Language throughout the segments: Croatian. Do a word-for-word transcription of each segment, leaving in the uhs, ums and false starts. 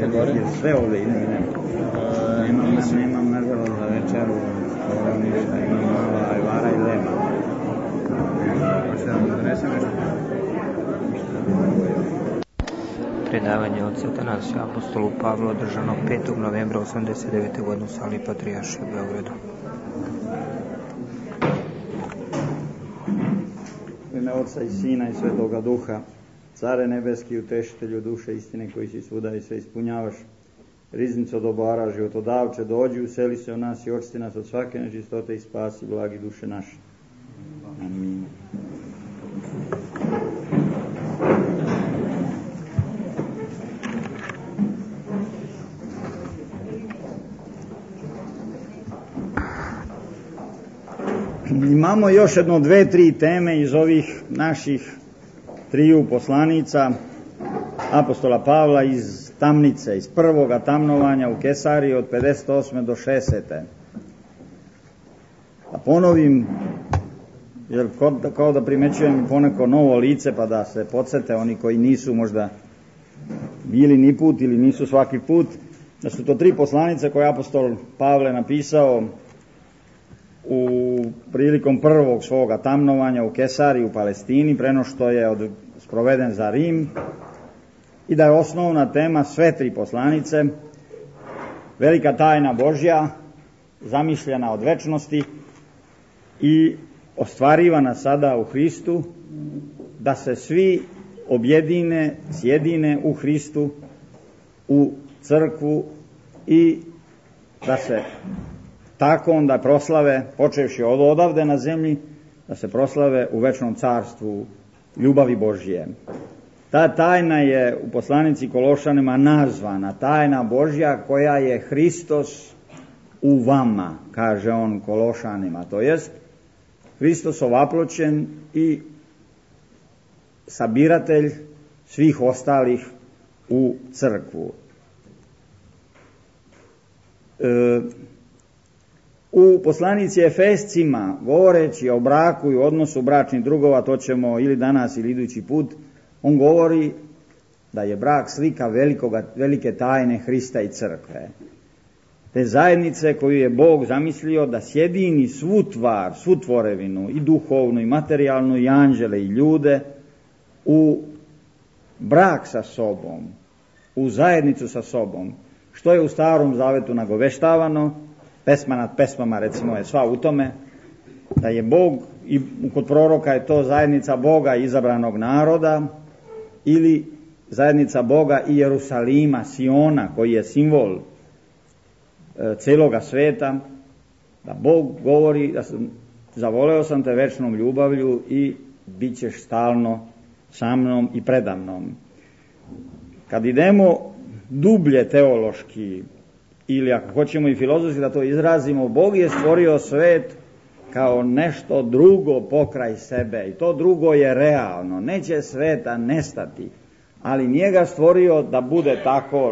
ovdje gore? Sve ovdje ide, ide. Nemam, nemam nažalost za večeru, skoro ništa, imam malo ajvara i lema. Hoće da vam donesem nešto? Predavanje od Atanasija apostolu Pavlu održano petog novembra osamdeset devete. godine u sali Patrijaršije u Beogradu. U ime Otca i Sina i Svetoga Duha, Care nebeski, utešitelju duše istine koji si svuda i sve ispunjavaš, riznico dobara, životodavče, dođi, useli se u nas i očisti nas od svake nečistote i spasi blagi duše naše. Amin. Imamo još jedno dve, tri teme iz ovih naših triju poslanica apostola Pavla iz tamnice, iz prvoga tamnovanja u Kesariji od pedeset osme do šezdesete. Da ponovim, jer kao da primećujem poneko novo lice, pa da se podsete oni koji nisu možda bili ni put ili nisu svaki put, da su to tri poslanice koje apostol Pavle napisao u prilikom prvog svoga tamnovanja u Kesariji u Palestini, preno što je od, sproveden za Rim, i da je osnovna tema sve tri poslanice velika tajna Božja, zamišljena od večnosti i ostvarivana sada u Hristu, da se svi objedine, sjedine u Hristu, u crkvu i da se tako onda proslave, počevši od odavde na zemlji, da se proslave u večnom carstvu ljubavi Božje. Ta tajna je u poslanici Kološanima nazvana tajna Božja koja je Hristos u vama, kaže on Kološanima, to jest Hristos ovaploćen i sabiratelj svih ostalih u crkvu. E, U poslanici Efescima, govoreći o braku i odnosu bračnih drugova, to ćemo ili danas ili idući put, on govori da je brak slika velikoga, velike tajne Hrista i crkve. Te zajednice koju je Bog zamislio da sjedini svu tvar, svu tvorevinu, i duhovnu, i materijalnu, i anđele, i ljude, u brak sa sobom, u zajednicu sa sobom, što je u Starom Zavetu nagoveštavano, pesma nad pesmama recimo je sva u tome, da je Bog, i kod proroka je to zajednica Boga i izabranog naroda, ili zajednica Boga i Jerusalima, Siona, koji je simbol e, celoga sveta, da Bog govori da sam, zavoleo sam te večnom ljubavlju i bit ćeš stalno sa mnom i predamnom. Kad idemo dublje teološki, ili ako hoćemo i filozofski da to izrazimo, Bog je stvorio svet kao nešto drugo pokraj sebe i to drugo je realno, neće sveta nestati, ali nije ga stvorio da bude tako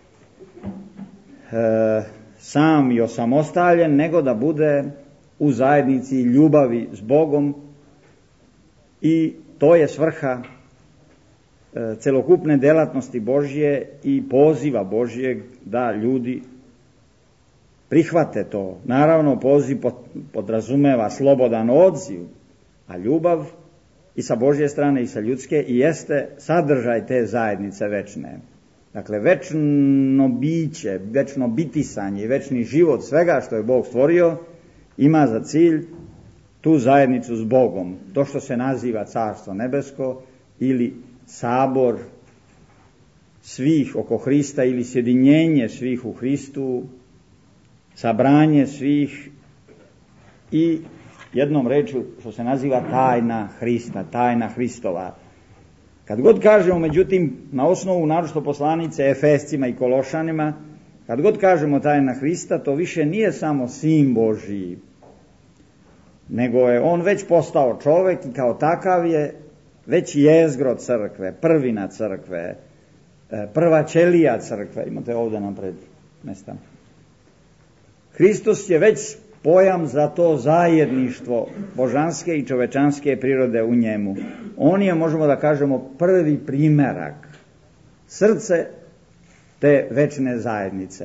e, sam i osamostaljen, nego da bude u zajednici ljubavi s Bogom, i to je svrha e, celokupne delatnosti Božje i poziva Božjeg da ljudi prihvate to. Naravno, poziv podrazumeva slobodan odziv, a ljubav i sa Božje strane i sa ljudske i jeste sadržaj te zajednice večne. Dakle, večno biće, večno bitisanje i večni život svega što je Bog stvorio ima za cilj tu zajednicu s Bogom. To što se naziva Carstvo nebesko ili sabor svih oko Hrista ili sjedinjenje svih u Hristu, sabranje svih i jednom rečju što se naziva tajna Hrista, tajna Hristova. Kad god kažemo, međutim, na osnovu naročito poslanice Efescima i Kološanima, kad god kažemo tajna Hrista, to više nije samo sin Božji, nego je on već postao čovjek i kao takav je već jezgro crkve, prvina crkve, prva ćelija crkve. Imate ovdje napred mesta. Hristos je već pojam za to zajedništvo božanske i čovečanske prirode u njemu. On je, možemo da kažemo, prvi primerak, srce te večne zajednice.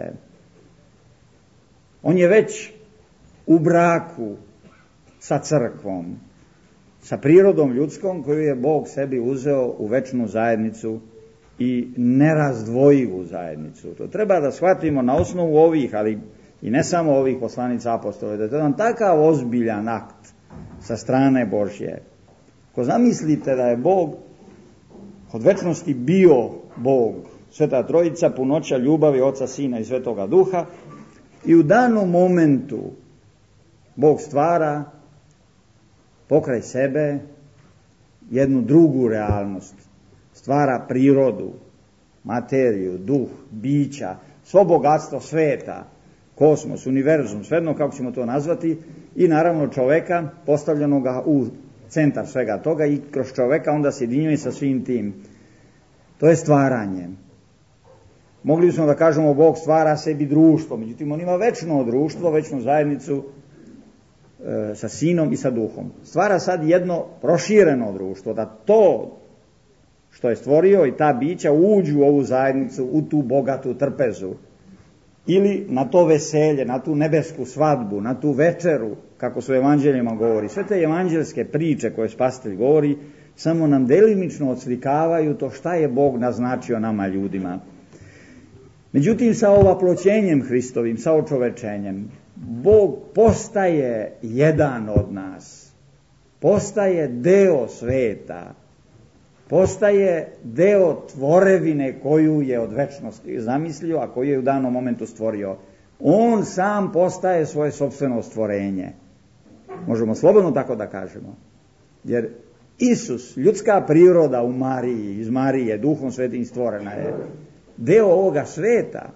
On je već u braku sa crkvom, sa prirodom ljudskom koju je Bog sebi uzeo u večnu zajednicu i nerazdvojivu zajednicu. To treba da shvatimo na osnovu ovih, ali i ne samo ovih poslanica apostola, da je to jedan takav ozbiljan akt sa strane Božje. Ako zamislite da je Bog od večnosti bio Bog, Sveta Trojica, punoća ljubavi Oca, Sina i Svetoga Duha, i u danom momentu Bog stvara pokraj sebe jednu drugu realnost. Stvara prirodu, materiju, duh, bića, svo bogatstvo sveta, kosmos, univerzum, svejedno kako ćemo to nazvati, i naravno čoveka, postavljenoga u centar svega toga, i kroz čoveka onda sjedinjuje sa svim tim. To je stvaranje. Mogli smo da kažemo Bog stvara sebi društvo, međutim on ima večno društvo, večnu zajednicu e, sa Sinom i sa Duhom. Stvara sad jedno prošireno društvo, da to što je stvorio i ta bića uđu u ovu zajednicu, u tu bogatu trpezu, ili na to veselje, na tu nebesku svadbu, na tu večeru, kako su evanđeljima govori. Sve te evanđelske priče koje Spasitelj govori samo nam delimično odslikavaju to šta je Bog naznačio nama ljudima. Međutim, sa ovaploćenjem Hristovim, sa očovečenjem, Bog postaje jedan od nas, postaje deo sveta, postaje deo tvorevine koju je od večnosti zamislio, a koju je u danom momentu stvorio. On sam postaje svoje sopstveno stvorenje. Možemo slobodno tako da kažemo. Jer Isus, ljudska priroda u Mariji, iz Marije, Duhom Svetim stvorena je deo ovoga sveta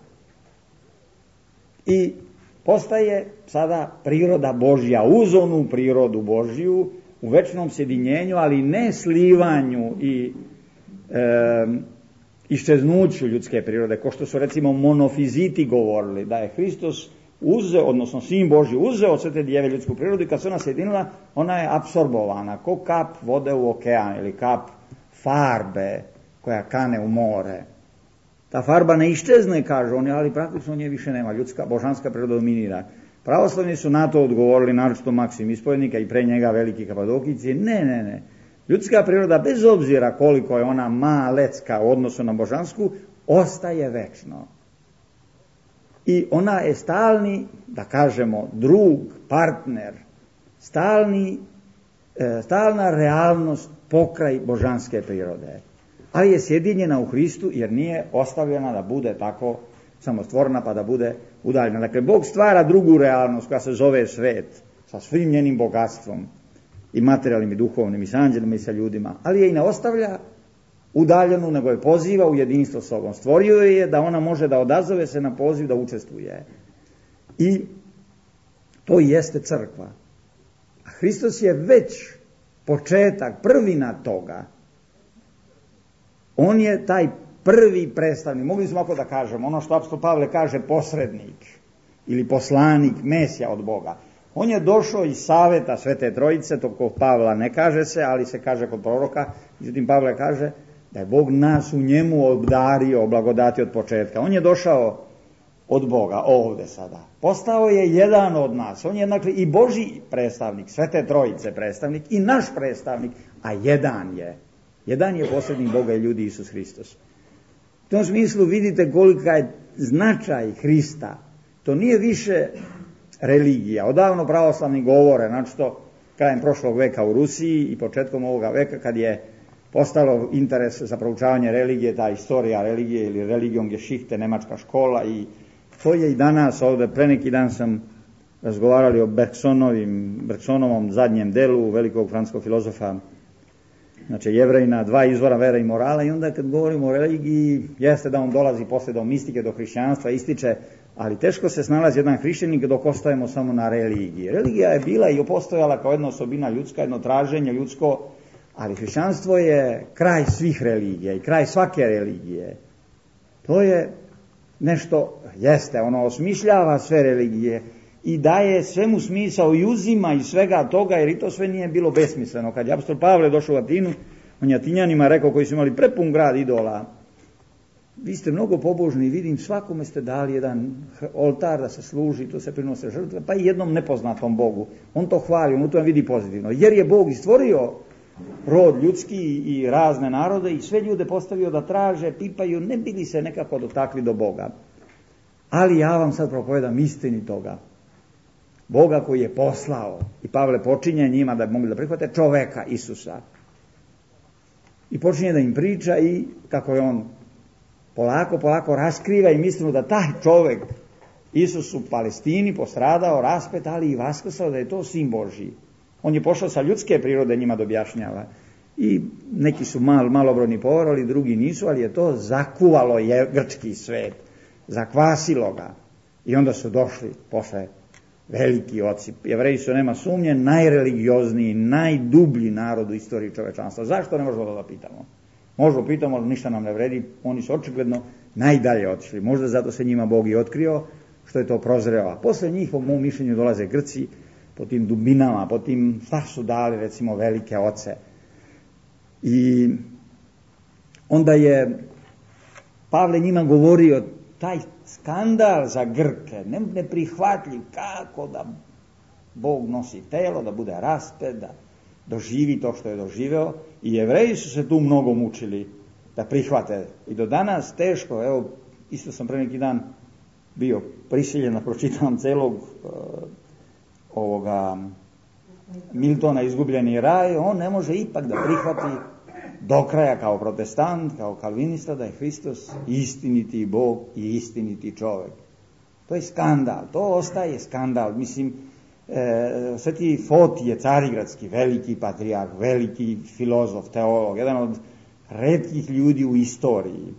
i postaje sada priroda Božja, uz onu prirodu Božju, u večnom sjedinjenju, ali ne slivanju i e, iščeznuću ljudske prirode, ko što su recimo monofiziti govorili, da je Hristos uzeo, odnosno Sin Božji uzeo od Svete Djeve ljudsku prirodu i kad se ona sjedinila, ona je apsorbovana, ko kap vode u okean ili kap farbe koja kane u more. Ta farba ne iščezne, kažu oni, ali praktično nje više nema, ljudska, božanska priroda dominira. Pravoslavni su na to odgovorili, naročito Maksim Ispovednika i pre njega veliki Kapadokijci. Ne, ne, ne. Ljudska priroda, bez obzira koliko je ona malecka u odnosu na božansku, ostaje večno. I ona je stalni, da kažemo, drug, partner, stalni, e, stalna realnost pokraj božanske prirode. Ali je sjedinjena u Hristu jer nije ostavljena da bude tako samostvorna pa da bude udaljena. Dakle, Bog stvara drugu realnost koja se zove svet, sa svim njenim bogatstvom i materijalnim i duhovnim i sa anđelima i sa ljudima, ali je i ne ostavlja udaljenu, nego je poziva u jedinstvo s sobom. Stvorio je da ona može da odazove se na poziv da učestvuje. I to jeste crkva. A Hristos je već početak, prvina toga. On je taj prvi predstavnik, mogli smo ovako da kažemo, ono što apostol Pavle kaže posrednik ili poslanik, Mesija od Boga. On je došao iz saveta Svete Trojice, to kod Pavla ne kaže se, ali se kaže kod proroka, međutim Pavle kaže da je Bog nas u njemu obdario, blagodati od početka. On je došao od Boga ovde sada. Postao je jedan od nas. On je dakle i Božji predstavnik, Svete Trojice predstavnik i naš predstavnik, a jedan je. Jedan je posrednik Boga i ljudi, Isus Hristos. U tom smislu vidite kolika je značaj Hrista. To nije više religija. Odavno pravoslavni govore, znači to krajem prošlog veka u Rusiji i početkom ovoga veka kad je postalo interes za proučavanje religije, ta istorija religije ili Religionsgeschichte, nemačka škola, i to je i danas ovde. Pre neki dan sam razgovarali o Bergsonovim, Bergsonovom zadnjem delu velikog francuskog filozofa, znači Jevrejina, dva izvora vere i morala, i onda kad govorimo o religiji, jeste da on dolazi posle do mistike, do hrišćanstva, ističe, ali teško se snalazi jedan hrišćanin dok ostajemo samo na religiji. Religija je bila i postojala kao jedna osobina ljudska, jedno traženje ljudsko, ali hrišćanstvo je kraj svih religija i kraj svake religije. To je nešto, jeste, ono osmišljava sve religije i daje svemu smisao i uzima iz svega toga, jer i to sve nije bilo besmisleno. Kad je apostol Pavle došao u Atinu, on je Atinjanima rekao, koji su imali prepun grad idola, vi ste mnogo pobožni, vidim, svakome ste dali jedan oltar da se služi, tu se prinose žrtve, pa i jednom nepoznatom Bogu. On to hvali, on u tome vidi pozitivno. Jer je Bog stvorio rod ljudski i razne narode i sve ljude postavio da traže, pipaju, ne bili se nekako dotakli do Boga. Ali ja vam sad propovedam istini toga. Boga koji je poslao, i Pavle počinje njima da bi mogli da prihvate čoveka Isusa. I počinje da im priča i kako je on polako, polako raskriva im istinu da taj čovek, Isus u Palestini, postradao, raspet, ali i vaskrsao, da je to sin Božji. On je pošao sa ljudske prirode njima da objašnjava. I neki su mal, malobrojni poverovali, drugi nisu, ali je to zakuvalo je grčki svet. Zakvasilo ga. I onda su došli posle veliki oci. Jevreji su, nema sumnje, najreligiozniji, najdublji narod u istoriji čovečanstva. Zašto, ne možemo da pitamo? Možemo pitamo, ali ništa nam ne vredi. Oni su očigledno najdalje otišli. Možda zato se njima Bog i otkrio, što je to prozreo. A posle njih, po mom mišljenju, dolaze Grci po tim dubinama, po tim, šta su dali, recimo, velike oce. I onda je Pavle njima govorio, taj skandal za Grke, neprihvatljiv, kako da Bog nosi telo, da bude raspet, da doživi to što je doživeo. I Jevreji su se tu mnogo mučili da prihvate. I do danas teško, evo, isto sam pre neki dan bio prisiljen da pročitam celog uh, ovoga Miltona Izgubljeni raj, on ne može ipak da prihvati do kraja kao protestant, kao kalvinista, da je Hristos istiniti Bog i istiniti čovek. To je skandal, to ostaje skandal. Mislim, e, Sveti Fotije Carigradski, veliki patrijarh, veliki filozof, teolog, jedan od retkih ljudi u istoriji.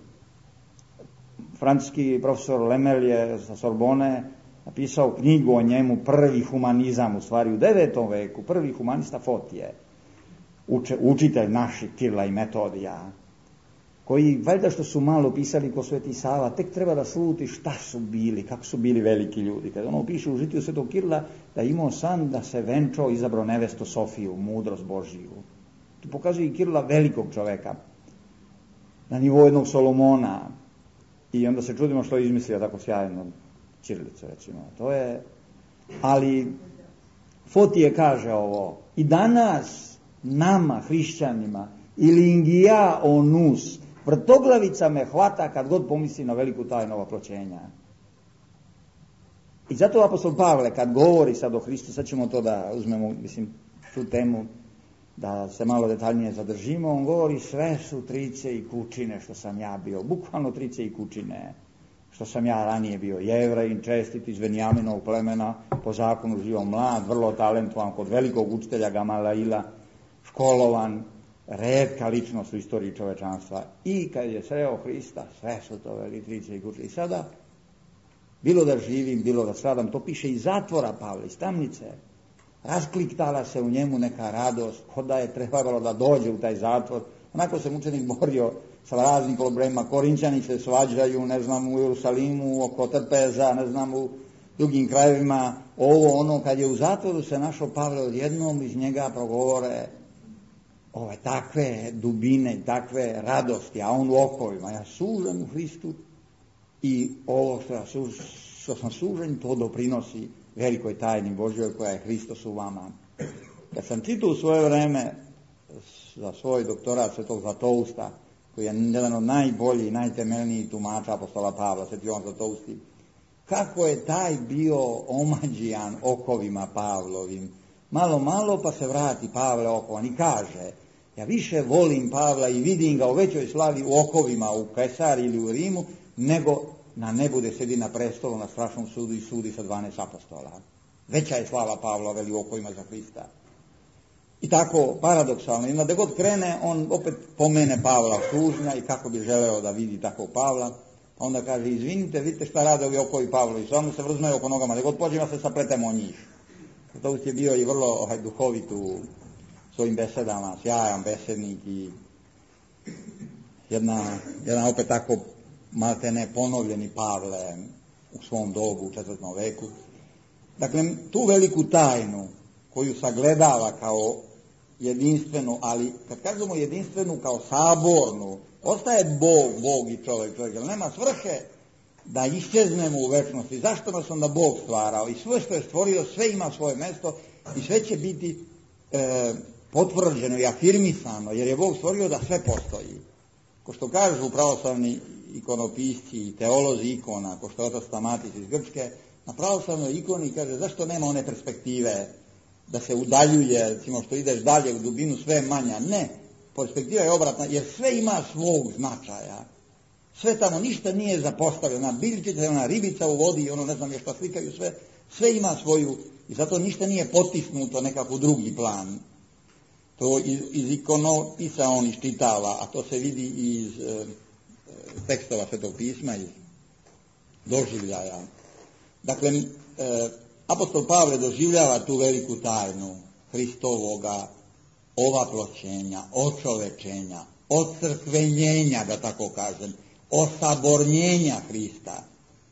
Francuski profesor Lemel je sa Sorbone napisao knjigu o njemu, prvi humanizam, u stvari u devetom veku, prvi humanista Fotije. Uče, učitelj naših Kirila i Metodija, koji, valjda što su malo pisali ko Sveti Sava, tek treba da sluti šta su bili, kako su bili veliki ljudi. Kada ono piše u žitiju Svetog Kirila da je imao san da se venčao, izabrao nevestu Sofiju, mudrost Božiju. Tu pokazuje i Kirila velikog čoveka, na nivou jednog Solomona. I onda se čudimo što je izmislio tako sjajno ćirilicu, recimo. To je, ali Fotije kaže ovo, i danas nama, hrišćanima, ilingija onus, vrtoglavica me hvata kad god pomisli na veliku tajnu oploćenja. I zato apostol Pavle, kad govori sad o Hristu, sad ćemo to da uzmemo, mislim, tu temu, da se malo detaljnije zadržimo, on govori sve su trice i kučine što sam ja bio, bukvalno trice i kučine, što sam ja ranije bio Jevrejin, čestit iz Venjaminovog plemena, po zakonu živo mlad, vrlo talentovan, kod velikog učitelja Gamalaila, školovan, retka ličnost u istoriji čovečanstva. I kad je sreo Hrista, sve su to veli trice i kučine. I sada, bilo da živim, bilo da stradam, to piše iz zatvora Pavle, iz tamnice. Raskliktala se u njemu neka radost, kod da je trebalo da dođe u taj zatvor. Onako se mučenik borio sa raznim problemima. Korinćani se svađaju, ne znam, u Jerusalimu, oko Trpeza, ne znam, u drugim krajevima. Ovo, ono, kad je u zatvoru se našao Pavle, odjednom iz njega progovore ove takve dubine, takve radosti, a on u okovima. Ja sužen u Hristu i ovo što, ja suž, što sam sužen, to doprinosi velikoj tajni Božjoj koja je Hristos u vama. Kad sam čitao u svoje vreme za svoj doktorat Svetog Zlatousta, koji je jedan od najboljih i najtemeljnijih tumača apostola Pavla, Sveti Jovan Zlatousti, kako je taj bio omađijan okovima Pavlovim. Malo, malo pa se vrati Pavle okovan i kaže, ja više volim Pavla i vidim ga u većoj slavi u okovima u Kesari ili u Rimu, nego na nebu gde sedi na prestolu na strašnom sudu i sudi sa dvanaest apostola. Veća je slava Pavla veli u okovima za Hrista. I tako paradoksalno, i da god krene, on opet pomene Pavla sužnja i kako bi želeo da vidi tako Pavla. A onda kaže, izvinite, vidite šta rade ovi okovi Pavla i samo se vrzmeju oko nogama, da god pođemo se sapletemo o njih. To je bio i vrlo ovaj, duhovit u svojim besedama, sjajan besednik i jedna, jedan opet tako maltene ponovljeni Pavle u svom dobu u četvrtom veku. Dakle, tu veliku tajnu koju sagledava kao jedinstvenu, ali kad kažemo jedinstvenu kao sabornu, Ostaje Bog, Bog i čovjek, čovjek, jer nema svrhe da iščeznemo u večnosti. Zašto nas onda Bog stvarao? I sve što je stvorio, sve ima svoje mjesto i sve će biti e, potvrđeno i afirmisano, jer je Bog stvorio da sve postoji. Ko što kažu pravoslavni ikonopisci i teolozi ikona, ko što je otac Stamatis iz Grčke, na pravoslavnoj ikoni kaže zašto nema one perspektive da se udaljuje, recimo što ideš dalje u dubinu, sve je manja. Ne, perspektiva je obratna, jer sve ima svog značaja. Sve tamo, ništa nije zapostavljeno, ona biljčica, ona ribica u vodi, ono ne znam je šta slikaju, sve, sve ima svoju, i zato ništa nije potisnuto nekako u drugi plan. To iz, iz ikonopisa on iščitava, a to se vidi iz e, tekstova Svetog pisma, iz doživljaja. Dakle, e, apostol Pavle doživljava tu veliku tajnu Hristovoga ovaploćenja, očovečenja, ocrkvenjenja, da tako kažem, osabornjenja Hrista.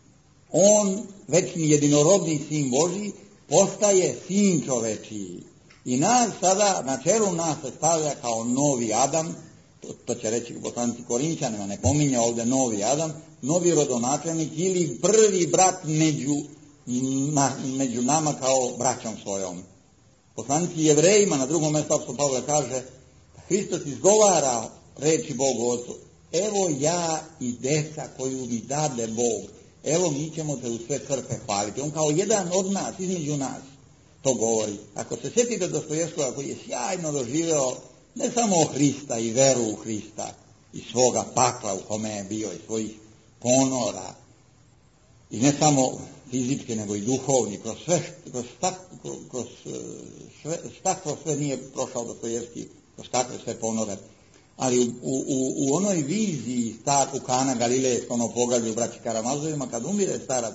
On, večni jedinorodni sin Božji, postaje sin čovečiji. I nas sada, na čelu nas se stavlja kao novi Adam, to, to će reći poslanici Korinćanima, ne pominje ovdje novi Adam, novi rodonačelnik ili prvi brat među, na, među nama kao braćom svojom. Poslanici Jevrejima na drugom mjestu apostol Pavle kaže, Hristos izgovara reči Bogu Otcu, evo ja i deca koju mi dade Bog, evo mi ćemo te u sve crkve hvaliti. On kao jedan od nas, između nas, to govori. Ako se sjetite Dostojevskog koji je sjajno doživio ne samo Hrista i veru u Hrista i svoga pakla u kome je bio i svojih ponora, i ne samo fizički nego i duhovni, kroz sve, kroz staklo, kroz sve, staklo sve nije prošao Dostojevski, kroz kakve sve ponore, ali u, u, u onoj viziji star u Kana Galilejskom, ono poglavlju u braći Karamazovima, kad umire starac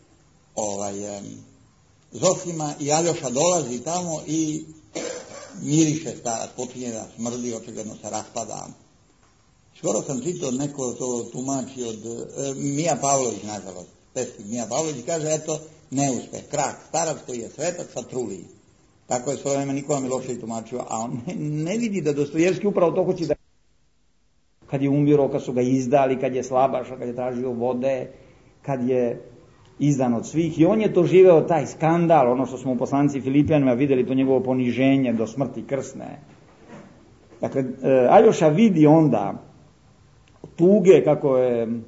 ovaj, Zosima i Aljoša dolazi tamo i miriše starac, počinje da smrdi, očigledno se raspada. Skoro sam čitao, neko to tumači od e, Mija Pavlović, nažalost, pesnik Mija Pavlović, kaže, eto, neuspeh, krah, starac koji je svetac, sa truli. Tako je svoje vreme Nikola Milošević tumačio, a on ne, ne vidi da Dostojevski upravo to hoće da... Kad je umirao, kad su ga izdali, kad je slabašao, kad je tražio vode, kad je izdan od svih, i on je to živeo, taj skandal, ono što smo u poslanici Filipljanima vidjeli, to njegovo poniženje do smrti krsne. Dakle, e, Aljoša vidi onda tuge kako je e,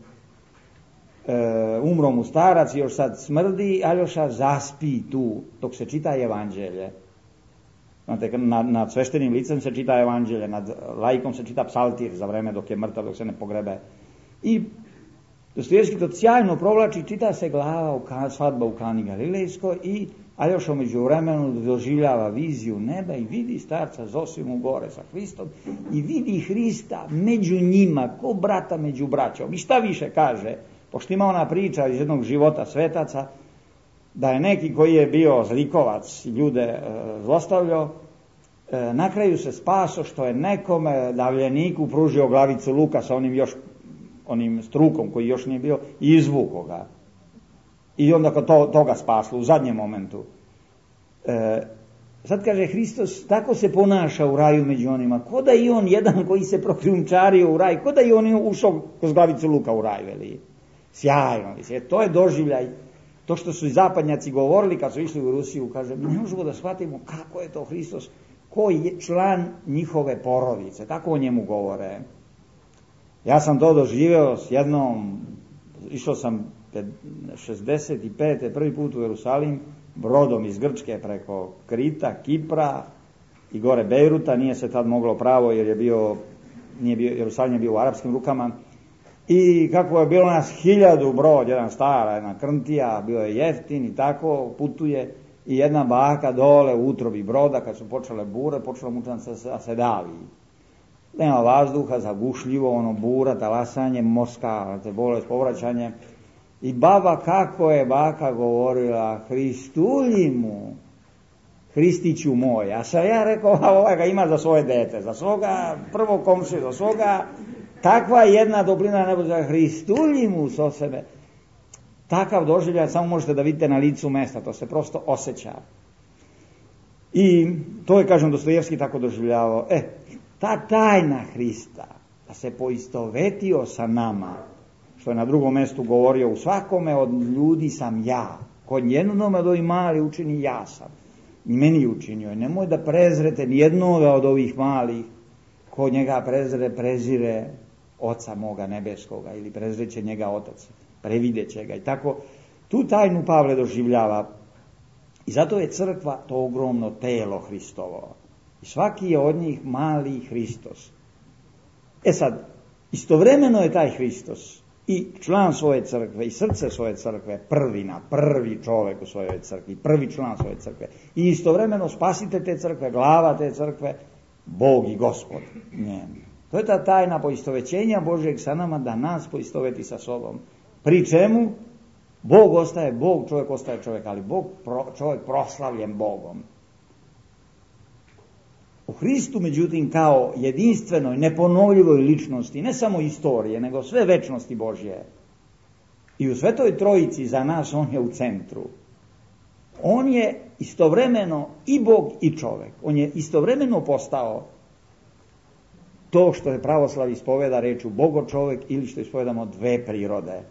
umro mu starac i još sad smrdi, Aljoša zaspi tu dok se čita evanđelje. Znate, nad, nad sveštenim licem se čita evanđelje, nad laikom se čita psaltir za vreme dok je mrtav, dok se ne pogrebe. I Dostojevski to sjajno provlači, čita se glava u kan, svadba u Kani Galilejskoj i Aljoša među vremenu doživljava viziju neba i vidi starca Zosimu gore sa Hristom i vidi Hrista među njima, ko brata među braćom. I šta više kaže, pošto ima ona priča iz jednog života svetaca, da je neki koji je bio zlikovac i ljude e, zlostavljao, e, na kraju se spaso što je nekome davljeniku pružio glavicu luka sa onim još onim strukom koji još nije bio i izvuko ga. I onda kad to, toga spaslo u zadnjem momentu. E, sad kaže Hristos, tako se ponaša u raju među onima, ko da i on jedan koji se prokrijumčario u raj, ko da i on ušao kroz glavicu luka u raj, veli. Sjajno, e, to je doživljaj. To što su i zapadnjaci govorili kad su išli u Rusiju, kaže, ne možemo da shvatimo kako je to Hristos, ko je član njihove porodice, tako o njemu govore. Ja sam to doživio s jednom, išao sam šezdeset pete prvi put u Jerusalim, brodom iz Grčke preko Krita, Kipra i gore Bejruta, nije se tad moglo pravo jer je bio, nije bio, Jerusalim je bio u arapskim rukama. I kako je bilo nas hiljadu brod, jedan stara, jedna krntija, bio je jeftin i tako, putuje i jedna baka dole u utrobi broda, kad su počele bure, počela mučan se, se davi. Nema vazduha, zagušljivo, ono bura, talasanje, morska, te bolest, povraćanje. I baba, kako je baka govorila, Hristulji mu, Hristiću moj. A sam ja rekao, ovaj ga ima za svoje dete, za svoga prvog komšiju, za svoga, takva jedna toplina nebo za Hristulji mu so sebe. Takav doživljaj samo možete da vidite na licu mesta, to se prosto osjeća. I to je, kažem, Dostojevski tako doživljavao. E, ta tajna Hrista, da se poistovetio sa nama, što je na drugom mjestu govorio, u svakome od ljudi sam ja, kod jednom od ovih mali učini ja sam, i meni učinio, i nemoj da prezrete nijednoga od ovih malih, ko njega prezre, prezire Oca moga nebeskoga, ili prezreće njega Otac, prevideće ga, i tako, tu tajnu Pavle doživljava, i zato je crkva to ogromno telo Hristovo, i svaki je od njih mali Hristos. E sad, istovremeno je taj Hristos i član svoje crkve i srce svoje crkve, prvina, prvi čovjek u svojoj crkvi, prvi član svoje crkve, i istovremeno spasitelj te crkve, glava te crkve, Bog i Gospod njen. To je ta tajna poistovećenja Božjeg sa nama, da nas poistoveti sa sobom. Pri čemu Bog ostaje Bog, čovjek ostaje čovjek, ali Bog, čovjek proslavljen Bogom. U Hristu, međutim, kao jedinstvenoj, neponovljivoj ličnosti, ne samo istorije, nego sve večnosti Božje, i u Svetoj Trojici za nas on je u centru. On je istovremeno i Bog i čovjek. On je istovremeno postao to što je pravoslav ispoveda rečju Bogo čovjek, ili što ispovedamo dve prirode.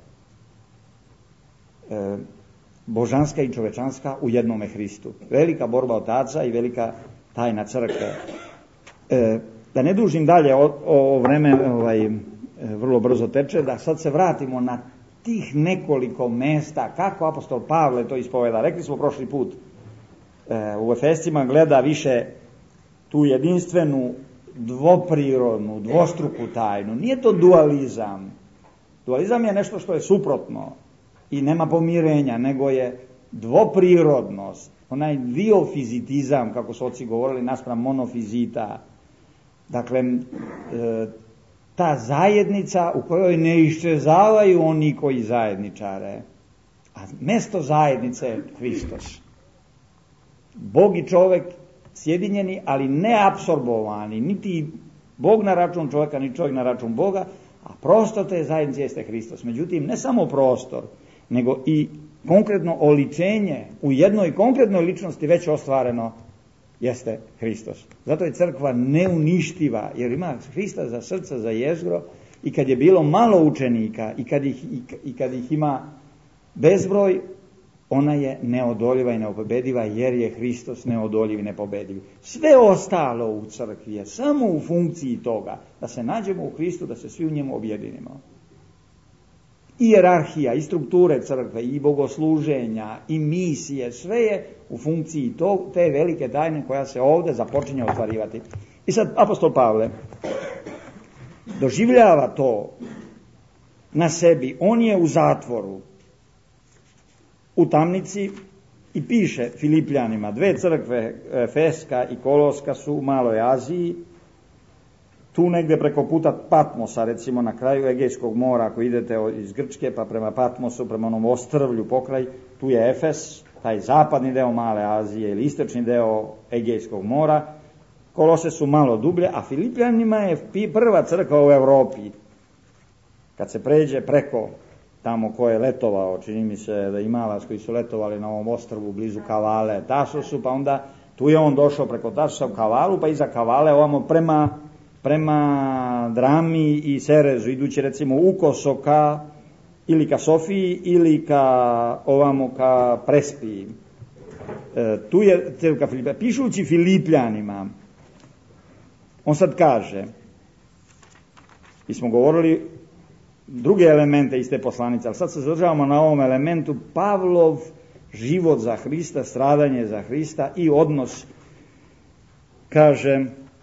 E, božanska i čovečanska u jednome Hristu. Velika borba otaca i velika tajna crkve. E, da ne dužim dalje, o, o vreme ovaj, e, vrlo brzo teče, da sad se vratimo na tih nekoliko mesta, kako apostol Pavle to ispoveda. Rekli smo prošli put, e, u Efescima gleda više tu jedinstvenu, dvoprirodnu, dvostruku tajnu. Nije to dualizam. Dualizam je nešto što je suprotno i nema pomirenja, nego je dvoprirodnost, onaj diofizitizam, kako su oci govorili, naspram monofizita. Dakle, e, ta zajednica u kojoj ne iščezavaju oni koji zajedničare, a mjesto zajednice je Hristos. Bog i čovjek sjedinjeni, ali ne apsorbovani, niti Bog na račun čovjeka, ni čovjek na račun Boga, a prostor te zajednice jeste Hristos. Međutim, ne samo prostor, nego i konkretno oličenje u jednoj konkretnoj ličnosti već ostvareno jeste Hristos. Zato je crkva neuništiva, jer ima Hrista za srce, za jezgro, i kad je bilo malo učenika i kad ih, i kad ih ima bezbroj, ona je neodoljiva i neopobediva, jer je Hristos neodoljiv i nepobediv. Sve ostalo u crkvi je samo u funkciji toga da se nađemo u Hristu, da se svi u njemu objedinimo. I hijerarhija, i strukture crkve, i bogosluženja, i misije, sve je u funkciji to, te velike tajne koja se ovdje započinje ostvarivati. I sad apostol Pavle doživljava to na sebi. On je u zatvoru, u tamnici, i piše Filipljanima. Dve crkve, Efeska i Koloska, su u Maloj Aziji, tu negdje preko puta Patmosa, recimo na kraju Egejskog mora, ako idete iz Grčke pa prema Patmosu, prema onom ostrvlju pokraj, tu je Efes, taj zapadni deo Male Azije ili istočni deo Egejskog mora. Kolose su malo dublje, a Filipljanima je prva crkva u Europi. Kad se pređe preko tamo ko je letovao, čini mi se da imalac koji su letovali na ovom ostrvu blizu Kavale, Tasosu, pa onda tu je on došao preko Tasosa u Kavalu, pa iza Kavale ovamo prema, prema Drami i Serezu, idući recimo u Koso ka, ili ka Sofiji, ili ka ovamo ka Prespiji. E, tu je crkva Filipa. Pišući Filipljanima, on sad kaže, mi smo govorili druge elemente iz te poslanice, ali sad se zadržavamo na ovom elementu, Pavlov život za Hrista, stradanje za Hrista i odnos. Kaže,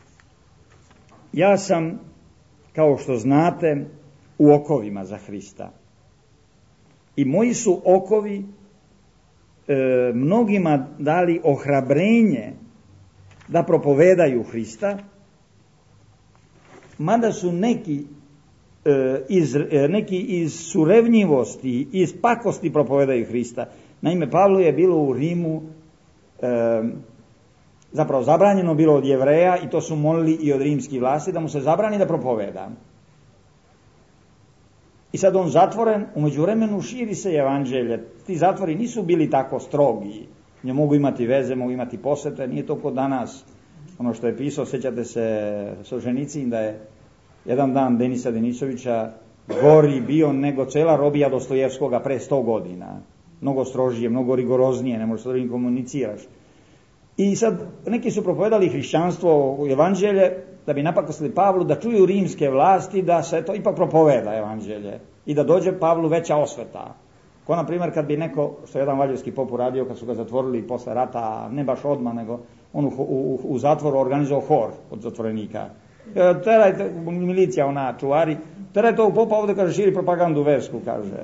ja sam, kao što znate, u okovima za Hrista. I moji su okovi e, mnogima dali ohrabrenje da propovedaju Hrista, mada su neki Iz, neki iz surevnjivosti, iz pakosti propovedaju Hrista. Naime, Pavlu je bilo u Rimu e, zapravo zabranjeno bilo od Jevreja, i to su molili i od rimskih vlasti, da mu se zabrani da propoveda. I sad on zatvoren, u međuvremenu širi se evanđelje. Ti zatvori nisu bili tako strogi, ne mogu imati veze, mogu imati posete, nije to kod danas. Ono što je pisao, sjećate se Solženicin, da je jedan dan Denisa Denisovića gori bio nego cela robija Dostojevskoga pre sto godina. Mnogo strožije, mnogo rigoroznije, ne možeš da im komuniciraš. I sad neki su propovedali hrišćanstvo u evanđelje da bi napakostili Pavlu, da čuju rimske vlasti da se to ipak propoveda evanđelje i da dođe Pavlu veća osveta. Ko na primjer kad bi neko, što je jedan valjevski pop uradio kad su ga zatvorili posle rata, ne baš odmah, nego on u, u, u zatvoru organizovao hor od zatvorenika. E, terajte, milicija ona čuvari, terajte ovog popa ovdje, kaže, širi propagandu versku, kaže.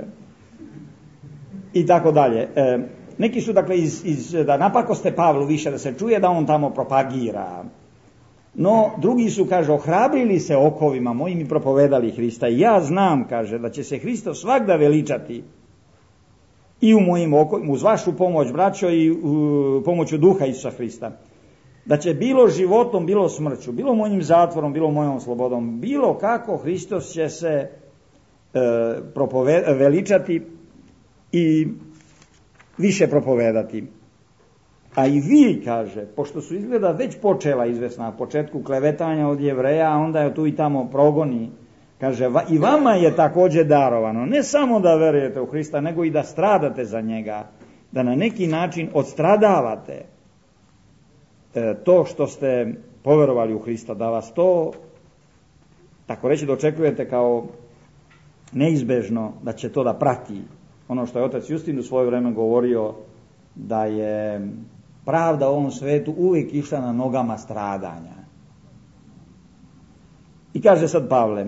I tako dalje. E, neki su dakle iz, iz, da napakoste Pavlu više, da se čuje da on tamo propagira. No, drugi su, kaže, ohrabrili se okovima mojim i propovedali Hrista. I ja znam, kaže, da će se Hristo svagda veličati i u mojim okovima, uz vašu pomoć, braćo, i u pomoću duha Isusa Hrista. Da će bilo životom, bilo smrću, bilo mojim zatvorom, bilo mojom slobodom, bilo kako Hristos će se e, propove, veličati i više propovedati. A i vi, kaže, pošto su izgleda već počela izvesna na početku klevetanja od Jevreja, a onda je tu i tamo progoni, kaže, i vama je također darovano, ne samo da verujete u Hrista, nego i da stradate za njega, da na neki način odstradavate e, to što ste poverovali u Hrista, da vas to, tako reći, dočekujete kao neizbežno, da će to da prati. Ono što je otac Justin u svoje vreme govorio, da je pravda u ovom svetu uvijek išla na nogama stradanja. I kaže sad Pavle,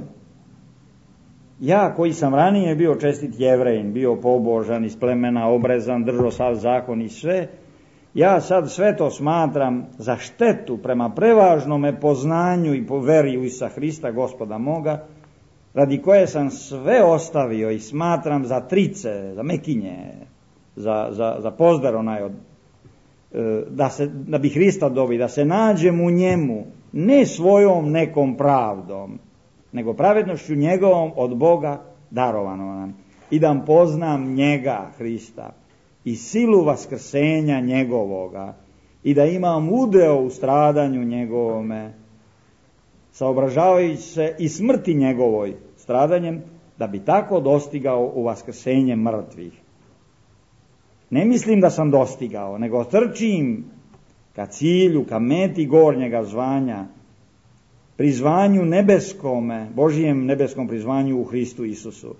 ja koji sam ranije bio čestit Jevrejin, bio pobožan, iz plemena obrezan, držao sav zakon i sve, ja sad sve to smatram za štetu prema prevažnome poznanju i po veri u Isusa Hrista, Gospoda moga, radi koje sam sve ostavio i smatram za trice, za mekinje, za, za, za pozdar onaj od, da, se, da bi Hrista dobi, da se nađem u njemu, ne svojom nekom pravdom, nego pravednošću njegovom od Boga darovano nam. I da poznam njega, Hrista, i silu vaskrsenja njegovoga, i da imam udeo u stradanju njegovome, saobražavajući se i smrti njegovoj stradanjem, da bi tako dostigao u vaskrsenje mrtvih. Ne mislim da sam dostigao, nego trčim ka cilju, ka meti gornjega zvanja, prizvanju nebeskome, Božijem nebeskom prizvanju u Hristu Isusu.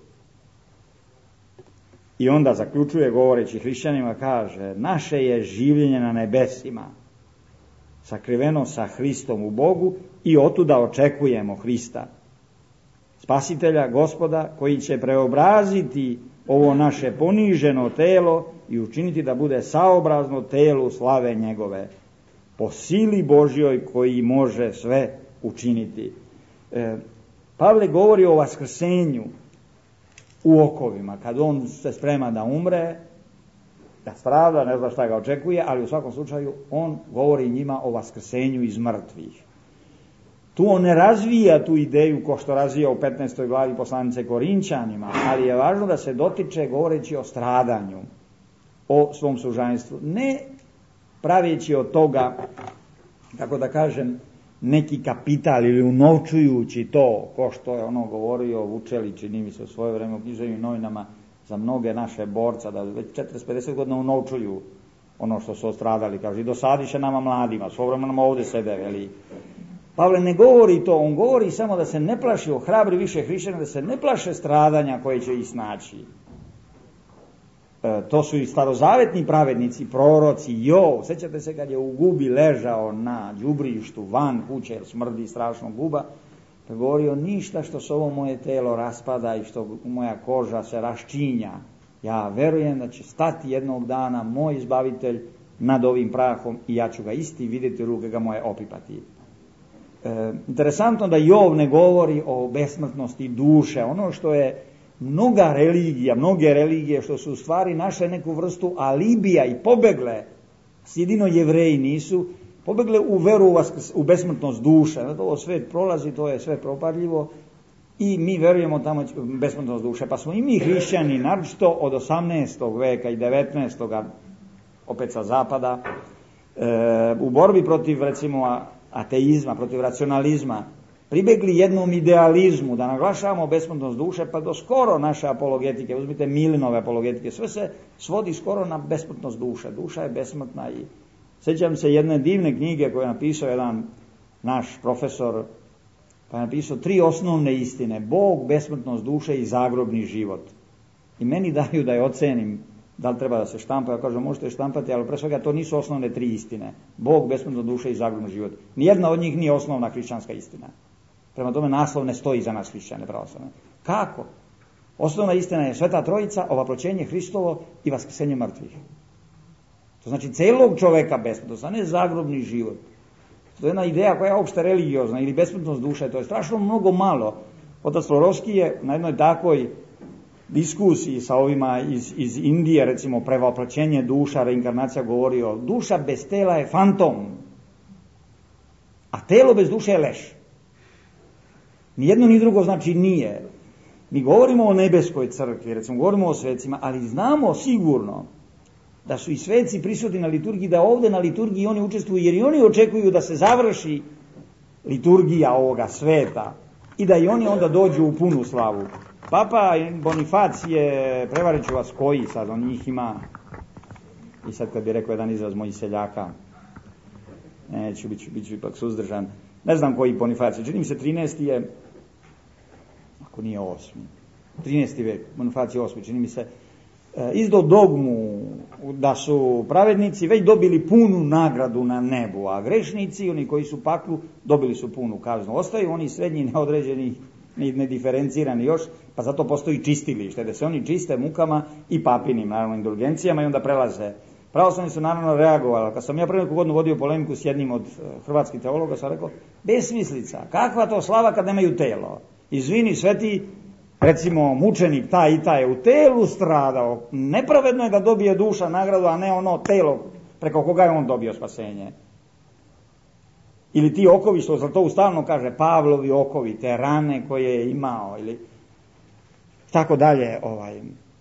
I onda zaključuje govoreći hrišćanima, kaže, naše je življenje na nebesima, sakriveno sa Hristom u Bogu i otuda očekujemo Hrista, Spasitelja, Gospoda, koji će preobraziti ovo naše poniženo telo i učiniti da bude saobrazno telu slave njegove, po sili Božjoj koji može sve učiniti. E, Pavle govori o vaskrsenju u okovima, kad on se sprema da umre, da strada, ne zna šta ga očekuje, ali u svakom slučaju on govori njima o vaskrsenju iz mrtvih. Tu on ne razvija tu ideju ko što razvija u petnaestoj glavi poslanice Korinćanima, ali je važno da se dotiče govoreći o stradanju, o svom sužanjstvu, ne praveći od toga, kako da kažem, neki kapital ili unovčujući to, ko što je ono govorio Vučelić, čini mi se u svoje vreme u književnim novinama, za mnoge naše borca, da već četrdeset pedeset godina unovčuju ono što su ostradali, kaže, i dosadiše nama mladima, svojevremeno nam ovdje sede, veli. Pavle ne govori to, on govori samo da se ne plaši, ohrabri više hrišćana, da se ne plaše stradanja koje će ih snaći. E, to su i starozavetni pravednici, proroci, Jov, sjećate se kad je u gubi ležao na đubrištu van kuće, jer smrdi strašno guba, pa govorio, ništa što se ovo moje telo raspada i što moja koža se raščinja, ja verujem da će stati jednog dana moj izbavitelj nad ovim prahom i ja ću ga isti vidjeti, ruke ga moje opipati. E, interesantno da Jov ne govori o besmrtnosti duše, ono što je mnoga religija, mnoge religije što su u stvari našle neku vrstu alibija i pobegle, jedino Jevreji nisu, pobegle u veru u, vaskrs, u besmrtnost duše, znači ovo sve prolazi, to je sve propadljivo i mi verujemo tamo besmrtnost duše, pa smo i mi hrišćani, naročito od osamnaestog veka i devetnaestog opet sa zapada, e, u borbi protiv recimo ateizma, protiv racionalizma, pribegli jednom idealizmu, da naglašavamo besmrtnost duše, pa do skoro naše apologetike, uzmite Milinove apologetike, sve se svodi skoro na besmrtnost duše. Duša je besmrtna i sjećam se jedne divne knjige koju je napisao jedan naš profesor, pa je napisao tri osnovne istine: Bog, besmrtnost duše i zagrobni život. I meni daju da je ocenim da li treba da se štampa. Ja kažem, možete štampati, ali pre svega to nisu osnovne tri istine: Bog, besmrtnost duše i zagrobni život. Nijedna od njih nije osnovna hrišćanska istina. Prema tome naslov ne stoji za nas hrišćane pravoslavne. Kako? Osnovna istina je Sveta Trojica, ovaproćenje Hristovo i vaskrsenje mrtvih. To znači celog čoveka besmrtnost, a ne zagrobni život. To je jedna ideja koja je opšte religiozna, ili besmrtnost duše, to je strašno mnogo malo. Otac Florovski je na jednoj takvoj diskusiji sa ovima iz, iz Indije, recimo prevaproćenje duša, reinkarnacija, govorio: duša bez tela je fantom, a telo bez duše je leš. Ni jedno ni drugo znači nije. Mi govorimo o nebeskoj crkvi, recimo govorimo o svecima, ali znamo sigurno da su i sveci prisutni na liturgiji, da ovdje na liturgiji oni učestvuju, jer i oni očekuju da se završi liturgija ovoga sveta i da i oni onda dođu u punu slavu. Papa Bonifacije, prevarit ću vas koji, sad on njih ima, i sad kad bi rekao jedan izraz mojih seljaka, neću, bit ću, bit ću ipak suzdržan, ne znam koji Bonifacije, čini mi se trinaesti je, ako nije osmi, trinaesti vek, Bonifacije osmi, čini mi se, izdao dogmu da su pravednici već dobili punu nagradu na nebu, a grešnici, oni koji su paklu, dobili su punu kaznu. Ostaju oni srednji, neodređeni, nediferencirani još, pa zato postoji čistilište, da se oni čiste mukama i papinim, naravno, indulgencijama, i onda prelaze. Pravoslavni su naravno reagovali. Kad sam ja pre neku godinu vodio polemiku s jednim od hrvatskih teologa, sam rekao: besmislica, kakva to slava kad nemaju telo? Izvini, sveti, recimo, mučenik taj i taj je u telu stradao, nepravedno je da dobije duša nagradu, a ne ono telo preko koga je on dobio spasenje. Ili ti okovi, što za to stalno kaže, Pavlovi okovi, te rane koje je imao, ili tako dalje, ovaj, e,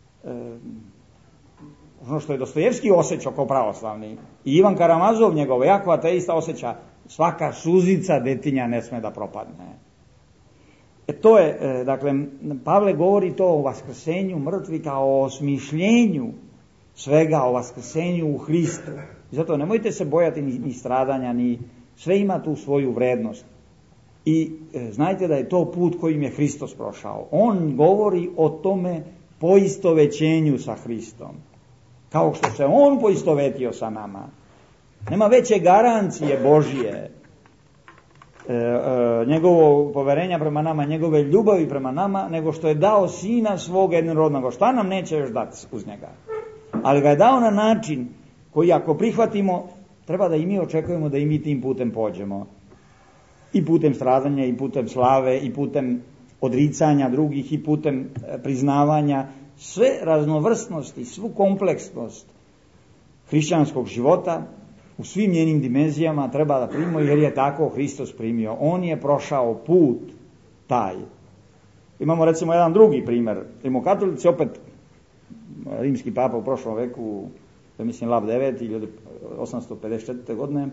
ono što je Dostojevski osjećao kao pravoslavni, i Ivan Karamazov, njegov jako ateista, osjeća: svaka suzica detinja ne sme da propadne. E to je, e, dakle, Pavle govori to o vaskrsenju mrtvi kao o osmišljenju svega, o vaskrsenju u Hristu. I zato nemojte se bojati ni, ni stradanja, ni sve ima tu svoju vrednost. I e, znajte da je to put kojim je Hristos prošao. On govori o tome poistovećenju sa Hristom. Kao što se on poistovetio sa nama. Nema veće garancije Božije, E, e, njegovo poverenja prema nama, njegove ljubavi prema nama, nego što je dao sina svoga jednorodnog. Šta nam neće još dati uz njega? Ali ga je dao na način koji, ako prihvatimo, treba da i mi očekujemo da i mi tim putem pođemo. I putem stradanja, i putem slave, i putem odricanja drugih, i putem priznavanja. Sve raznovrsnosti, svu kompleksnost hrišćanskog života u svim njenim dimenzijama treba da primimo, jer je tako Hristos primio. On je prošao put taj. Imamo recimo jedan drugi primjer. Rimokatolici, opet rimski papa u prošlom veku, ja mislim Lav deveti, hiljadu osamsto pedeset četvrte godine,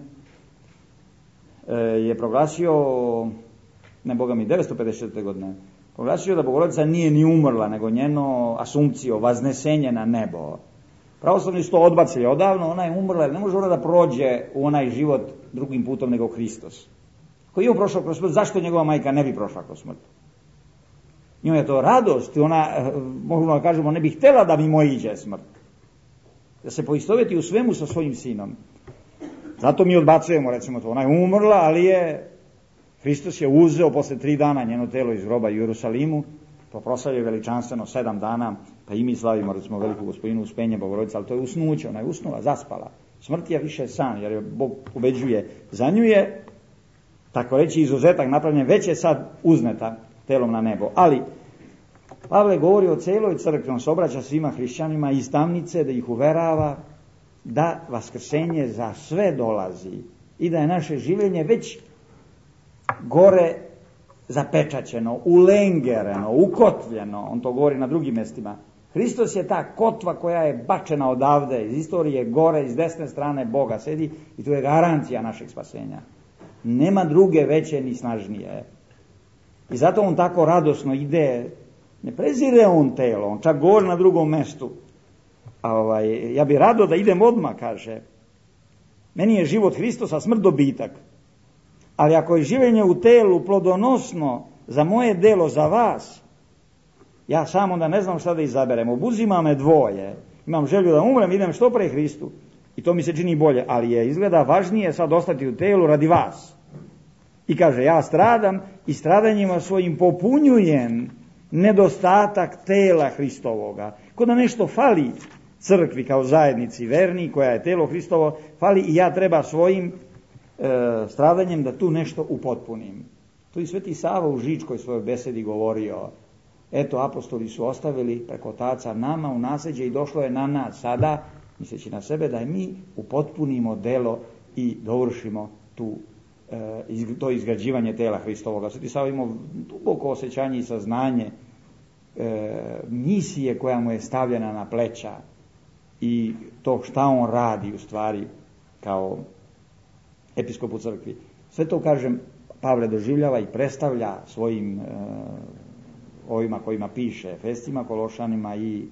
je proglasio, ne Boga mi, devetsto pedeset četvrte godine, proglasio da Bogorodica nije ni umrla, nego njeno asumpcijo, vaznesenje na nebo. Pravoslavni su to odbacili odavno, ona je umrla, jer ne može ona da prođe u onaj život drugim putom nego Hristos. Koji je on prošao kroz smrt, zašto njegova majka ne bi prošla kroz smrt? Njoj je to radost, ona, možemo da kažemo, ne bi htjela da mimo iđe smrt. Da se poistoveti u svemu sa svojim sinom. Zato mi odbacujemo, recimo to, ona je umrla, ali je, Hristos je uzeo posle tri dana njeno telo iz groba u Jerusalimu, to proslavlja veličanstveno sedam dana, pa i mi slavimo, recimo, veliku Gospodinu uspenje Bogorodice, ali to je usnuće, ona je usnula, zaspala. Smrt je više san, jer je Bog pobeđuje. Za nju je, tako reći, izuzetak napravljen, već je sad uzneta telom na nebo. Ali Pavle govori o celoj crkvi, on se obraća svima hrišćanima iz tamnice, da ih uverava da vaskrsenje za sve dolazi i da je naše življenje već gore zapečaćeno, ulengereno, ukotljeno. On to govori na drugim mjestima. Hristos je ta kotva koja je bačena odavde, iz istorije gore, iz desne strane Boga sedi, i to je garancija našeg spasenja. Nema druge veće ni snažnije. I zato on tako radosno ide, ne prezire on telo, on čak govori na drugom mestu. A ovaj, ja bi rado da idem odmah, kaže. Meni je život Hristos, a smrt dobitak. Ali ako je življenje u telu plodonosno za moje delo, za vas, ja samo da ne znam šta da izaberem. Obuzima me dvoje. Imam želju da umrem, idem što pre Hristu. I to mi se čini bolje, ali je izgleda važnije sad ostati u telu radi vas. I kaže, ja stradam i stradanjima svojim popunjujem nedostatak tela Hristovoga. Ko da nešto fali crkvi kao zajednici verni, koja je telo Hristovo, fali i ja treba svojim e, stradanjem da tu nešto upotpunim. Tu i Sveti Sava u Žičkoj svojoj besedi govorio, eto, apostoli su ostavili preko otaca nama u nasljeđe i došlo je na nas sada, misleći na sebe, da mi upotpunimo delo i dovršimo tu, e, to izgrađivanje tela Hristovoga. Sveti Sava imao duboko osjećanje i saznanje e, misije koja mu je stavljena na pleća i to šta on radi u stvari kao episkop u crkvi. Sve to, kažem, Pavle doživljava i predstavlja svojim e, ovima kojima piše, Efescima, Kološanima i